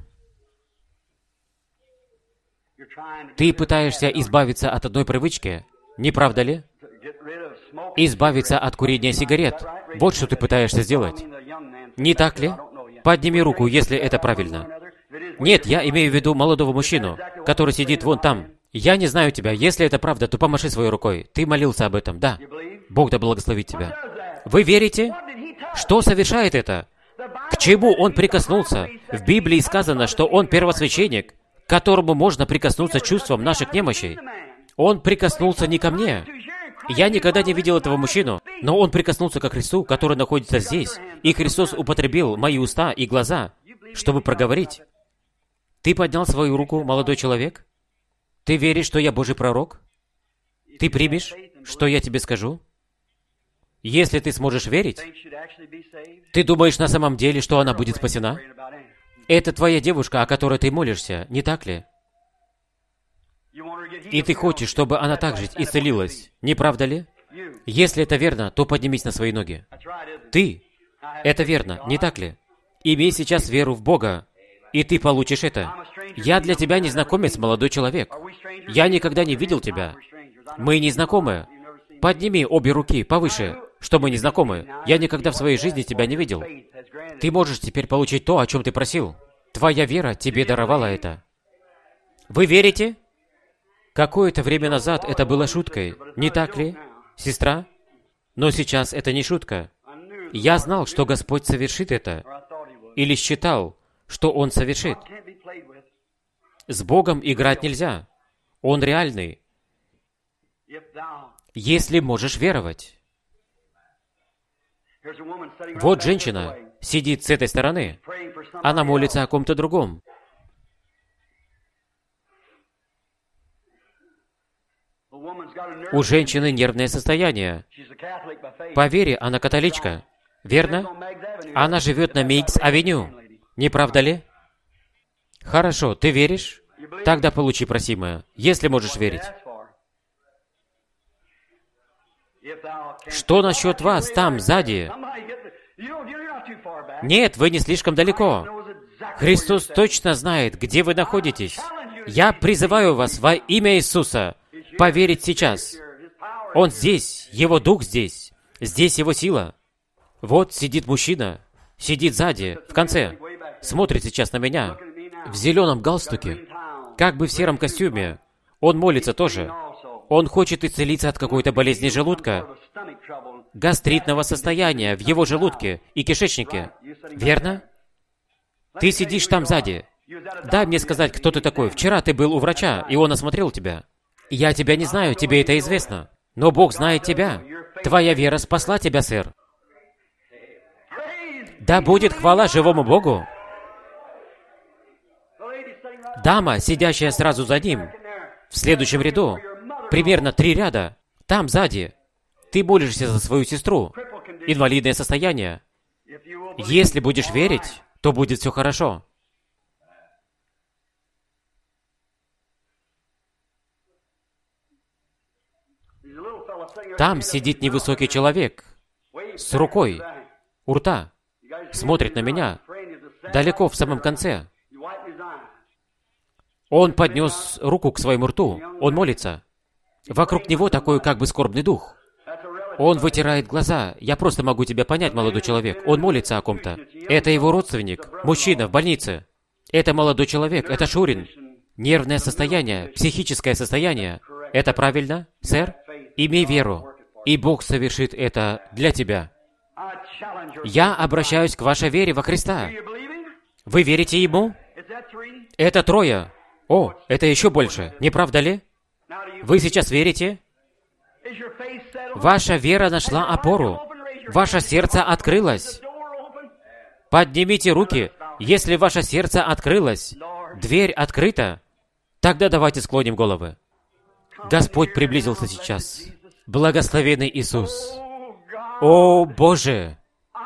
Ты пытаешься избавиться от одной привычки, не правда ли? Избавиться от курения сигарет. Вот что ты пытаешься сделать. Не так ли? Подними руку, если это правильно. Нет, я имею в виду молодого мужчину, который сидит вон там. Я не знаю тебя. Если это правда, то помаши своей рукой. Ты молился об этом, да? Бог да благословит тебя. Вы верите? Что совершает это? К чему Он прикоснулся? В Библии сказано, что Он первосвященник, к которому можно прикоснуться чувством наших немощей. Он прикоснулся не ко мне. Я никогда не видел этого мужчину, но он прикоснулся ко Христу, который находится здесь, и Христос употребил мои уста и глаза, чтобы проговорить. Ты поднял свою руку, молодой человек? Ты веришь, что я Божий пророк? Ты примешь, что я тебе скажу? Если ты сможешь верить, ты думаешь на самом деле, что она будет спасена? Это твоя девушка, о которой ты молишься, не так ли? И ты хочешь, чтобы она также исцелилась, не правда ли? Если это верно, то поднимись на свои ноги. Ты. Это верно, не так ли? Имей сейчас веру в Бога, и ты получишь это. Я для тебя незнакомец, молодой человек. Я никогда не видел тебя. Мы не знакомы. Подними обе руки повыше, что мы не знакомы. Я никогда в своей жизни тебя не видел. Ты можешь теперь получить то, о чем ты просил. Твоя вера тебе даровала это. Вы верите? Какое-то время назад это было шуткой, не так ли, сестра? Но сейчас это не шутка. Я знал, что Господь совершит это, или считал, что Он совершит. С Богом играть нельзя. Он реальный. Если можешь веровать. Вот женщина сидит с этой стороны. Она молится о ком-то другом. У женщины нервное состояние. По вере она католичка. Верно? Она живет на Мейкс-авеню. Не правда ли? Хорошо, ты веришь? Тогда получи просимое, если можешь верить. Что насчет вас там, сзади? Нет, вы не слишком далеко. Христос точно знает, где вы находитесь. Я призываю вас во имя Иисуса поверить сейчас. Он здесь, Его Дух здесь. Здесь Его сила. Вот сидит мужчина, сидит сзади, в конце. Смотрит сейчас на меня, в зеленом галстуке, как бы в сером костюме. Он молится тоже. Он хочет исцелиться от какой-то болезни желудка, гастритного состояния в его желудке и кишечнике. Верно? Ты сидишь там сзади. Дай мне сказать, кто ты такой. Вчера ты был у врача, и он осмотрел тебя. Я тебя не знаю, тебе это известно. Но Бог знает тебя. Твоя вера спасла тебя, сэр. Да будет хвала живому Богу. Дама, сидящая сразу за ним, в следующем ряду, примерно 3 ряда, там сзади. Ты молишься за свою сестру. Инвалидное состояние. Если будешь верить, то будет все хорошо. Там сидит невысокий человек с рукой у рта, смотрит на меня, далеко в самом конце. Он поднес руку к своему рту, он молится. Вокруг него такой как бы скорбный дух. Он вытирает глаза. Я просто могу тебя понять, молодой человек. Он молится о ком-то. Это его родственник, мужчина в больнице. Это молодой человек, это Шурин. Нервное состояние, психическое состояние. Это правильно, сэр? Имей веру, и Бог совершит это для тебя. Я обращаюсь к вашей вере во Христа. Вы верите Ему? Это 3. О, это еще больше, не правда ли? Вы сейчас верите? Ваша вера нашла опору. Ваше сердце открылось. Поднимите руки, если ваше сердце открылось. Дверь открыта. Тогда давайте склоним головы. Господь приблизился сейчас. Благословенный Иисус. О, Боже!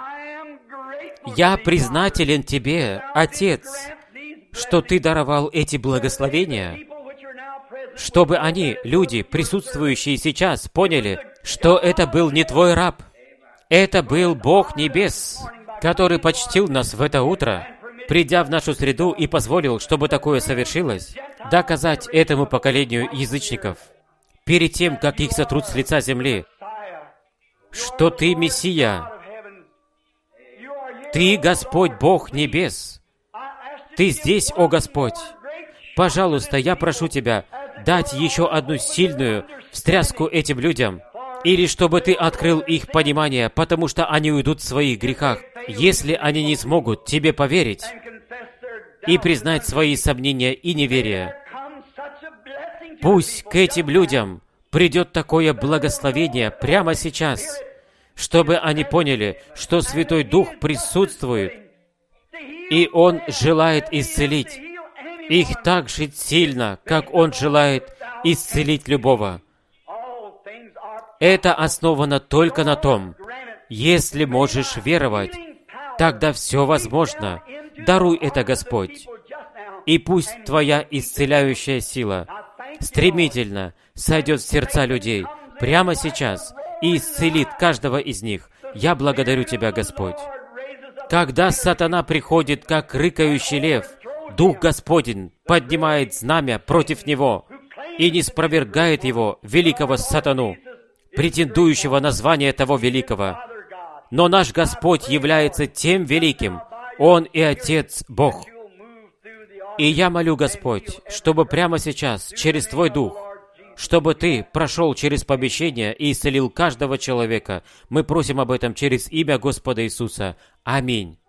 Я признателен Тебе, Отец, что Ты даровал эти благословения, чтобы они, люди, присутствующие сейчас, поняли, что это был не Твой раб. Это был Бог Небес, который почтил нас в это утро, придя в нашу среду и позволил, чтобы такое совершилось, доказать этому поколению язычников, перед тем, как их сотрут с лица земли, что Ты Мессия, Ты Господь Бог Небес. Ты здесь, о Господь. Пожалуйста, я прошу Тебя дать еще одну сильную встряску этим людям, или чтобы Ты открыл их понимание, потому что они уйдут в своих грехах, если они не смогут Тебе поверить и признать свои сомнения и неверия. Пусть к этим людям придет такое благословение прямо сейчас, чтобы они поняли, что Святой Дух присутствует, и Он желает исцелить их так же сильно, как Он желает исцелить любого. Это основано только на том, если можешь веровать, тогда все возможно. Даруй это, Господь. И пусть Твоя исцеляющая сила стремительно сойдет в сердца людей прямо сейчас и исцелит каждого из них. Я благодарю Тебя, Господь. Когда сатана приходит, как рыкающий лев, Дух Господень поднимает знамя против него и не спровергает его, великого сатану, претендующего на звание того великого. Но наш Господь является тем великим. Он и Отец Бог. И я молю, Господь, чтобы прямо сейчас, через Твой Дух, чтобы Ты прошел через помещение и исцелил каждого человека. Мы просим об этом через имя Господа Иисуса. Аминь.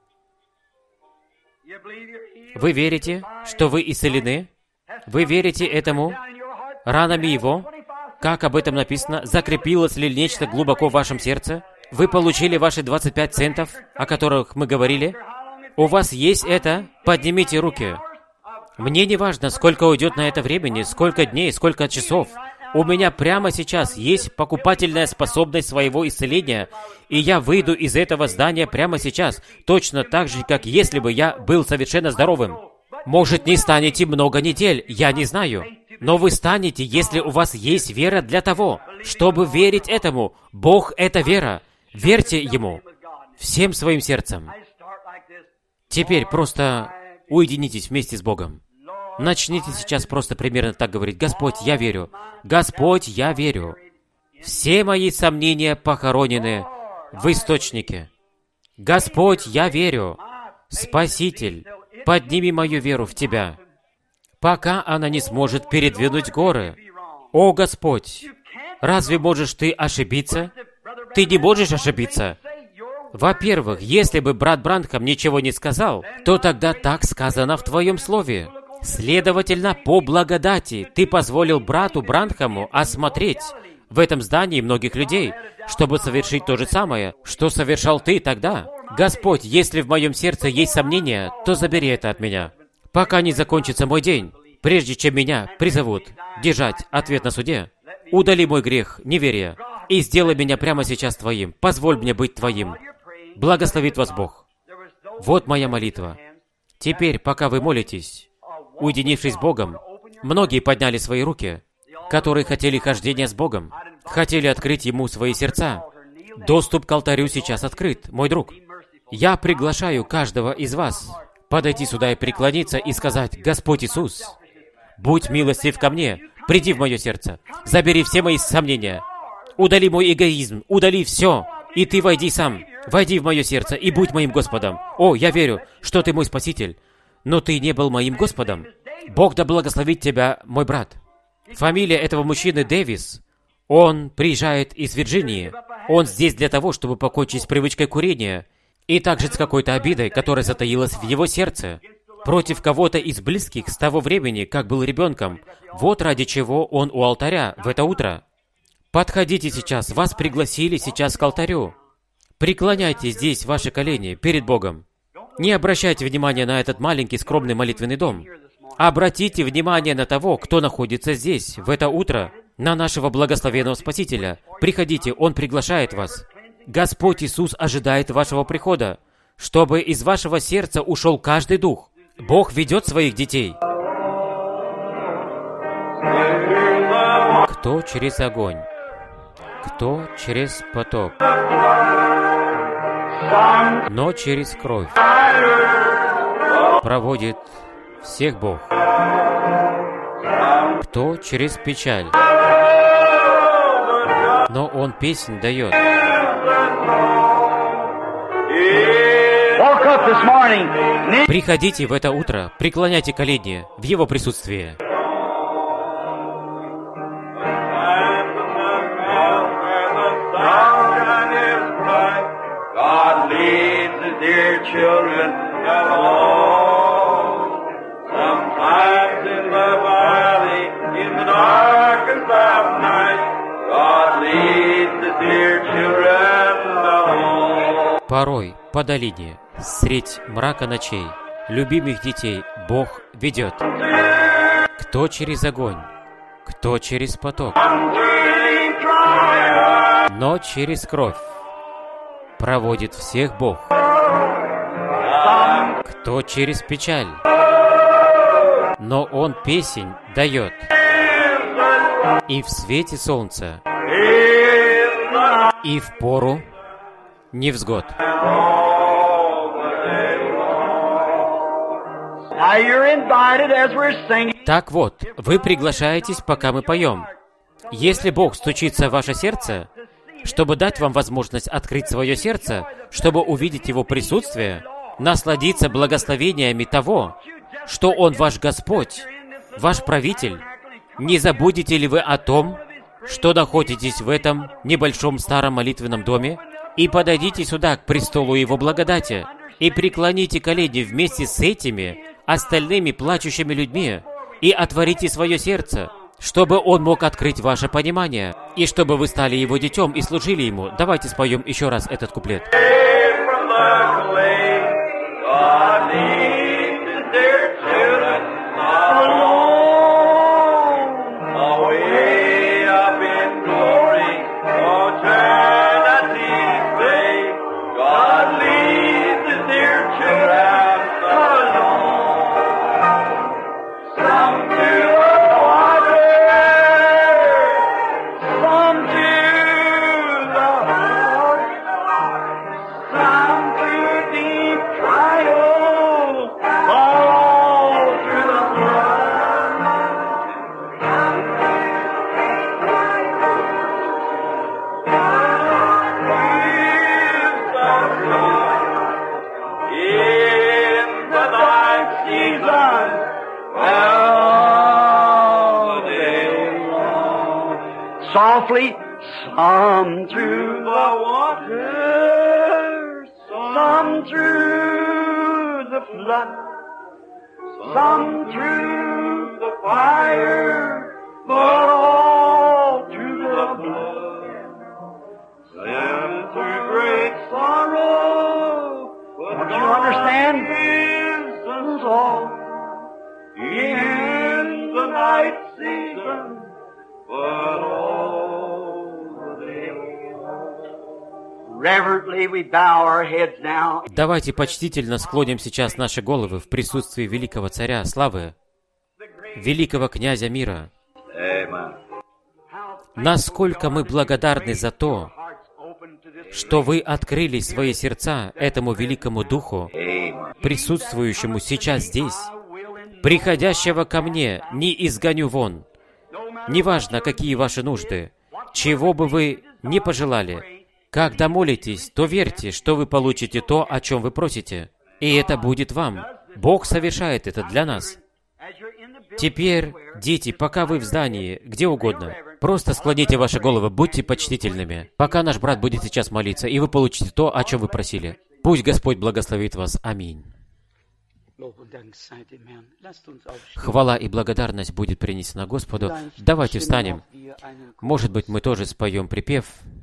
Вы верите, что вы исцелены? Вы верите этому? Ранами Его, как об этом написано, закрепилось ли нечто глубоко в вашем сердце? Вы получили ваши 25 центов, о которых мы говорили? У вас есть это? Поднимите руки. Мне не важно, сколько уйдет на это времени, сколько дней, сколько часов. У меня прямо сейчас есть покупательная способность своего исцеления, и я выйду из этого здания прямо сейчас, точно так же, как если бы я был совершенно здоровым. Может, не станете много недель, я не знаю. Но вы станете, если у вас есть вера для того, чтобы верить этому. Бог — это вера. Верьте Ему всем своим сердцем. Теперь просто уединитесь вместе с Богом. Начните сейчас просто примерно так говорить. Господь, я верю. Господь, я верю. Все мои сомнения похоронены в источнике. Господь, я верю. Спаситель, подними мою веру в Тебя, пока она не сможет передвинуть горы. О, Господь, разве можешь Ты ошибиться? Ты не можешь ошибиться. Во-первых, если бы брат Бранхам ничего не сказал, то тогда так сказано в Твоем Слове. Следовательно, по благодати Ты позволил брату Бранхаму осмотреть в этом здании многих людей, чтобы совершить то же самое, что совершал Ты тогда. Господь, если в моем сердце есть сомнения, то забери это от меня, пока не закончится мой день, прежде чем меня призовут держать ответ на суде. Удали мой грех, неверие, и сделай меня прямо сейчас Твоим. Позволь мне быть Твоим. Благословит вас Бог. Вот моя молитва. Теперь, пока вы молитесь, уединившись с Богом, многие подняли свои руки, которые хотели хождения с Богом, хотели открыть Ему свои сердца. Доступ к алтарю сейчас открыт, мой друг. Я приглашаю каждого из вас подойти сюда и преклониться и сказать: «Господь Иисус, будь милостив ко мне, приди в мое сердце, забери все мои сомнения, удали мой эгоизм, удали все, и Ты войди сам, войди в мое сердце и будь моим Господом. О, я верю, что Ты мой Спаситель, но Ты не был моим Господом. Бог да благословит тебя, мой брат». Фамилия этого мужчины Дэвис. Он приезжает из Вирджинии. Он здесь для того, чтобы покончить с привычкой курения и также с какой-то обидой, которая затаилась в его сердце против кого-то из близких с того времени, как был ребенком. Вот ради чего он у алтаря в это утро. Подходите сейчас, вас пригласили сейчас к алтарю. Преклоняйте здесь ваши колени перед Богом. Не обращайте внимания на этот маленький скромный молитвенный дом. Обратите внимание на того, кто находится здесь, в это утро, на нашего благословенного Спасителя. Приходите, Он приглашает вас. Господь Иисус ожидает вашего прихода, чтобы из вашего сердца ушел каждый дух. Бог ведет своих детей. Кто через огонь, кто через поток, но через кровь проводит всех Бог. Кто через печаль, но Он песнь дает. Приходите в это утро, преклоняйте колени в Его присутствии. dear children alone. Sometimes in the valley, in the darkest of night, God leads the dear children alone. Порой по долине, средь мрака ночей, любимых детей Бог ведет. Кто через огонь, кто через поток, но через кровь проводит всех Бог. Кто через печаль, но Он песнь дает. И в свете солнца, и в пору невзгод. Так вот, вы приглашаетесь, пока мы поем. Если Бог стучится в ваше сердце, чтобы дать вам возможность открыть свое сердце, чтобы увидеть Его присутствие, насладиться благословениями того, что Он ваш Господь, ваш правитель, не забудете ли вы о том, что находитесь в этом небольшом старом молитвенном доме, и подойдите сюда, к престолу Его благодати, и преклоните колени вместе с этими остальными плачущими людьми, и отворите свое сердце, чтобы Он мог открыть ваше понимание, и чтобы вы стали Его детем и служили Ему. Давайте споем еще раз этот куплет. Softly, some through the waters, some through the flood, some through the fire, but all through the blood. Some through great sorrow, but don't you understand? Reasons all in the night season, but all. Давайте почтительно склоним сейчас наши головы в присутствии великого царя славы, великого князя мира. Насколько мы благодарны за то, что вы открыли свои сердца этому великому Духу, присутствующему сейчас здесь, приходящего ко мне не изгоню вон. Неважно, какие ваши нужды, чего бы вы ни пожелали, когда молитесь, то верьте, что вы получите то, о чем вы просите. И это будет вам. Бог совершает это для нас. Теперь, дети, пока вы в здании, где угодно, просто склоните ваши головы, будьте почтительными, пока наш брат будет сейчас молиться, и вы получите то, о чем вы просили. Пусть Господь благословит вас. Аминь. Хвала и благодарность будет принесена Господу. Давайте встанем. Может быть, мы тоже споем припев,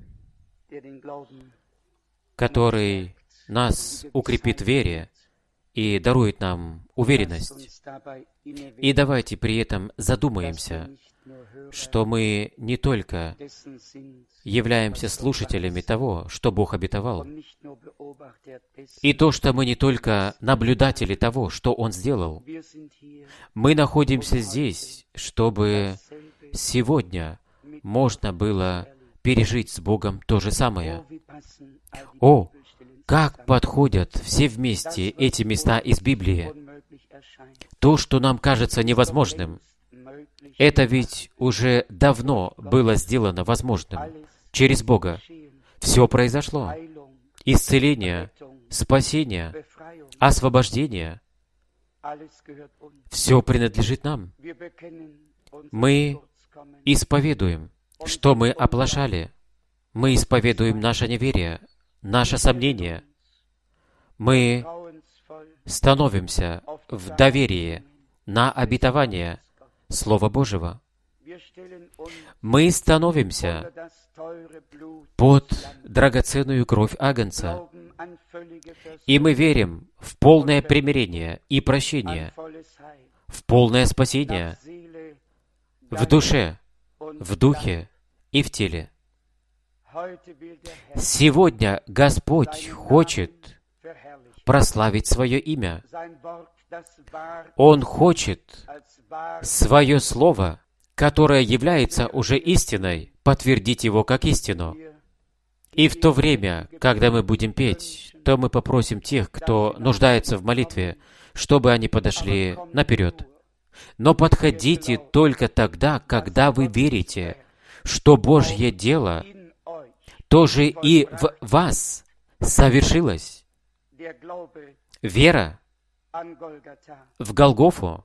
который нас укрепит в вере и дарует нам уверенность. И давайте при этом задумаемся, что мы не только являемся слушателями того, что Бог обетовал, и то, что мы не только наблюдатели того, что Он сделал. Мы находимся здесь, чтобы сегодня можно было пережить с Богом то же самое. О, как подходят все вместе эти места из Библии! То, что нам кажется невозможным, это ведь уже давно было сделано возможным через Бога. Все произошло. Исцеление, спасение, освобождение. Все принадлежит нам. Мы исповедуем, что мы оплошали. Мы исповедуем наше неверие, наше сомнение. мы становимся в доверии на обетование Слова Божьего. Мы становимся под драгоценную кровь Агнца, и мы верим в полное примирение и прощение, в полное спасение в душе, в духе и в теле. Сегодня Господь хочет прославить свое имя. Он хочет свое Слово, которое является уже истиной, подтвердить его как истину. И в то время, когда мы будем петь, то мы попросим тех, кто нуждается в молитве, чтобы они подошли наперед. Но подходите только тогда, когда вы верите, что Божье дело тоже и в вас совершилось. Вера в Голгофу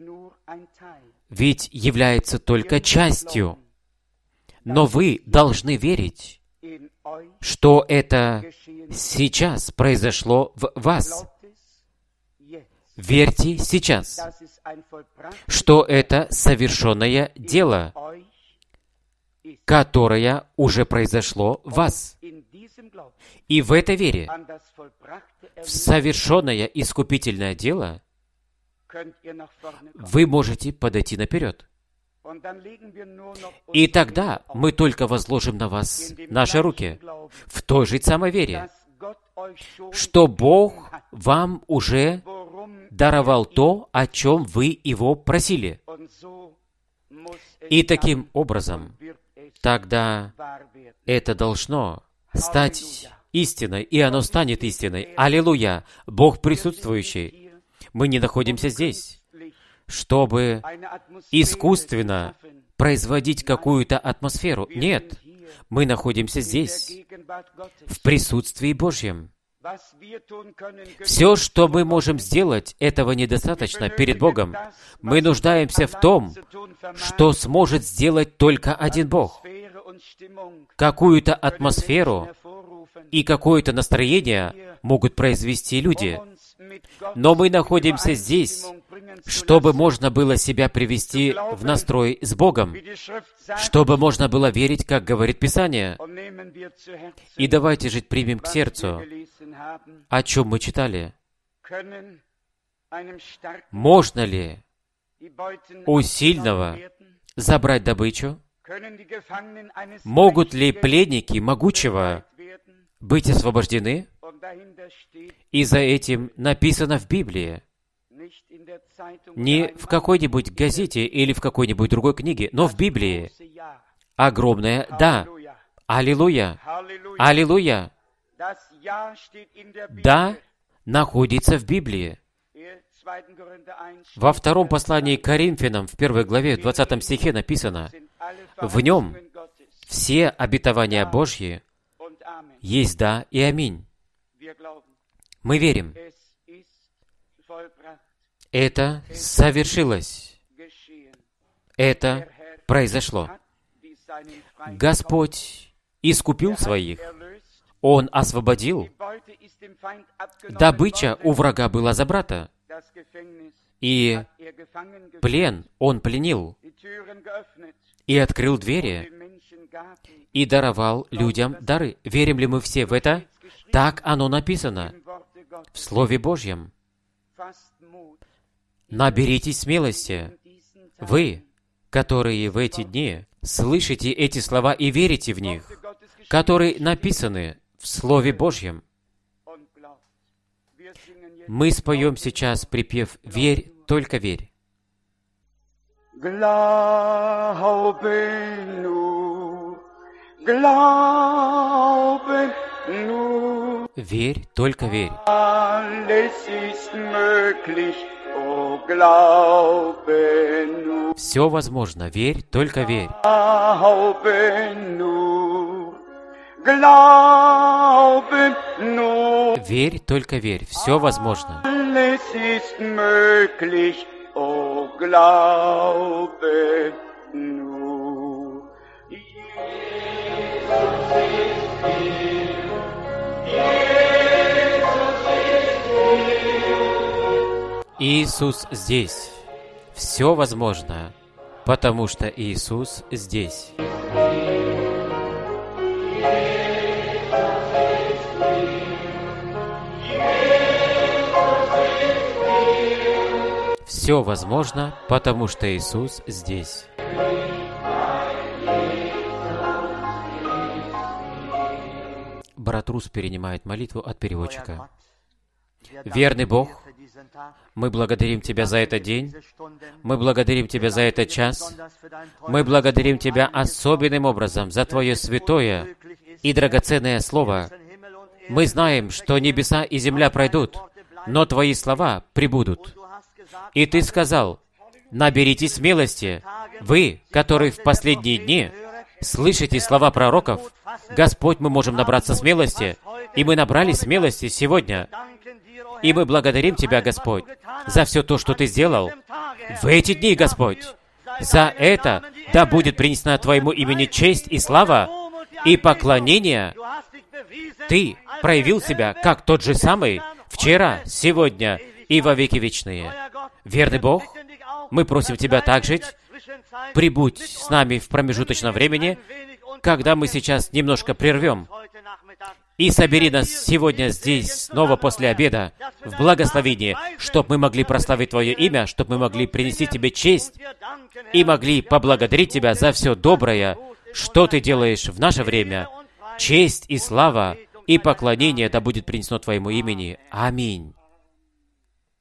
ведь является только частью, но вы должны верить, что это сейчас произошло в вас. Верьте сейчас, что это совершенное дело, которое уже произошло в вас. И в этой вере, в совершенное искупительное дело, вы можете подойти наперед. И тогда мы только возложим на вас наши руки в той же самой вере, что Бог вам уже даровал то, о чем вы Его просили. И таким образом, тогда это должно стать истиной, и оно станет истиной. Аллилуйя! Бог присутствующий. Мы не находимся здесь, чтобы искусственно производить какую-то атмосферу. Нет, мы находимся здесь, в присутствии Божьем. Все, что мы можем сделать, этого недостаточно перед Богом. Мы нуждаемся в том, что сможет сделать только один Бог. Какую-то атмосферу и какое-то настроение могут произвести люди. Но мы находимся здесь, чтобы можно было себя привести в настрой с Богом, чтобы можно было верить, как говорит Писание. И давайте же примем к сердцу, о чем мы читали. Можно ли у сильного забрать добычу? Могут ли пленники могучего быть освобождены? И за этим написано в Библии. Не в какой-нибудь газете или в какой-нибудь другой книге, но в Библии. Огромное «да». Аллилуйя! Аллилуйя! «Да» находится в Библии. Во втором послании к Коринфянам, в 1 главе, в 20 стихе написано, в нем все обетования Божьи есть «да» и «аминь». Мы верим. Это совершилось. Это произошло. Господь искупил своих. Он освободил. Добыча у врага была забрата. И плен Он пленил. И открыл двери. И даровал людям дары. Верим ли мы все в это? Так оно написано в Слове Божьем. Наберитесь смелости. Вы, которые в эти дни слышите эти слова и верите в них, которые написаны в Слове Божьем. Мы споем сейчас припев «Верь, только верь». Верь, только верь. Все возможно. Верь, только верь. Верь, только верь. Все возможно. Иисус здесь. Все возможно, потому что Иисус здесь. Все возможно, потому что Иисус здесь. Брат Рус перенимает молитву от переводчика. Верный Бог, мы благодарим Тебя за этот день, мы благодарим Тебя за этот час, мы благодарим Тебя особенным образом за Твое святое и драгоценное Слово. Мы знаем, что небеса и земля пройдут, но Твои слова пребудут. И Ты сказал: наберитесь смелости, вы, которые в последние дни слышите слова пророков. Господь, мы можем набраться смелости, и мы набрались смелости сегодня. И мы благодарим Тебя, Господь, за все то, что Ты сделал в эти дни, Господь. За это да будет принесена Твоему имени честь и слава, и поклонение. Ты проявил себя как тот же самый вчера, сегодня и во веки вечные. Верный Бог, мы просим Тебя также, прибудь с нами в промежуточном времени, когда мы сейчас немножко прервем, и собери нас сегодня здесь, снова после обеда, в благословении, чтобы мы могли прославить Твое имя, чтобы мы могли принести Тебе честь и могли поблагодарить Тебя за все доброе, что Ты делаешь в наше время. Честь и слава и поклонение да будет принесено Твоему имени. Аминь.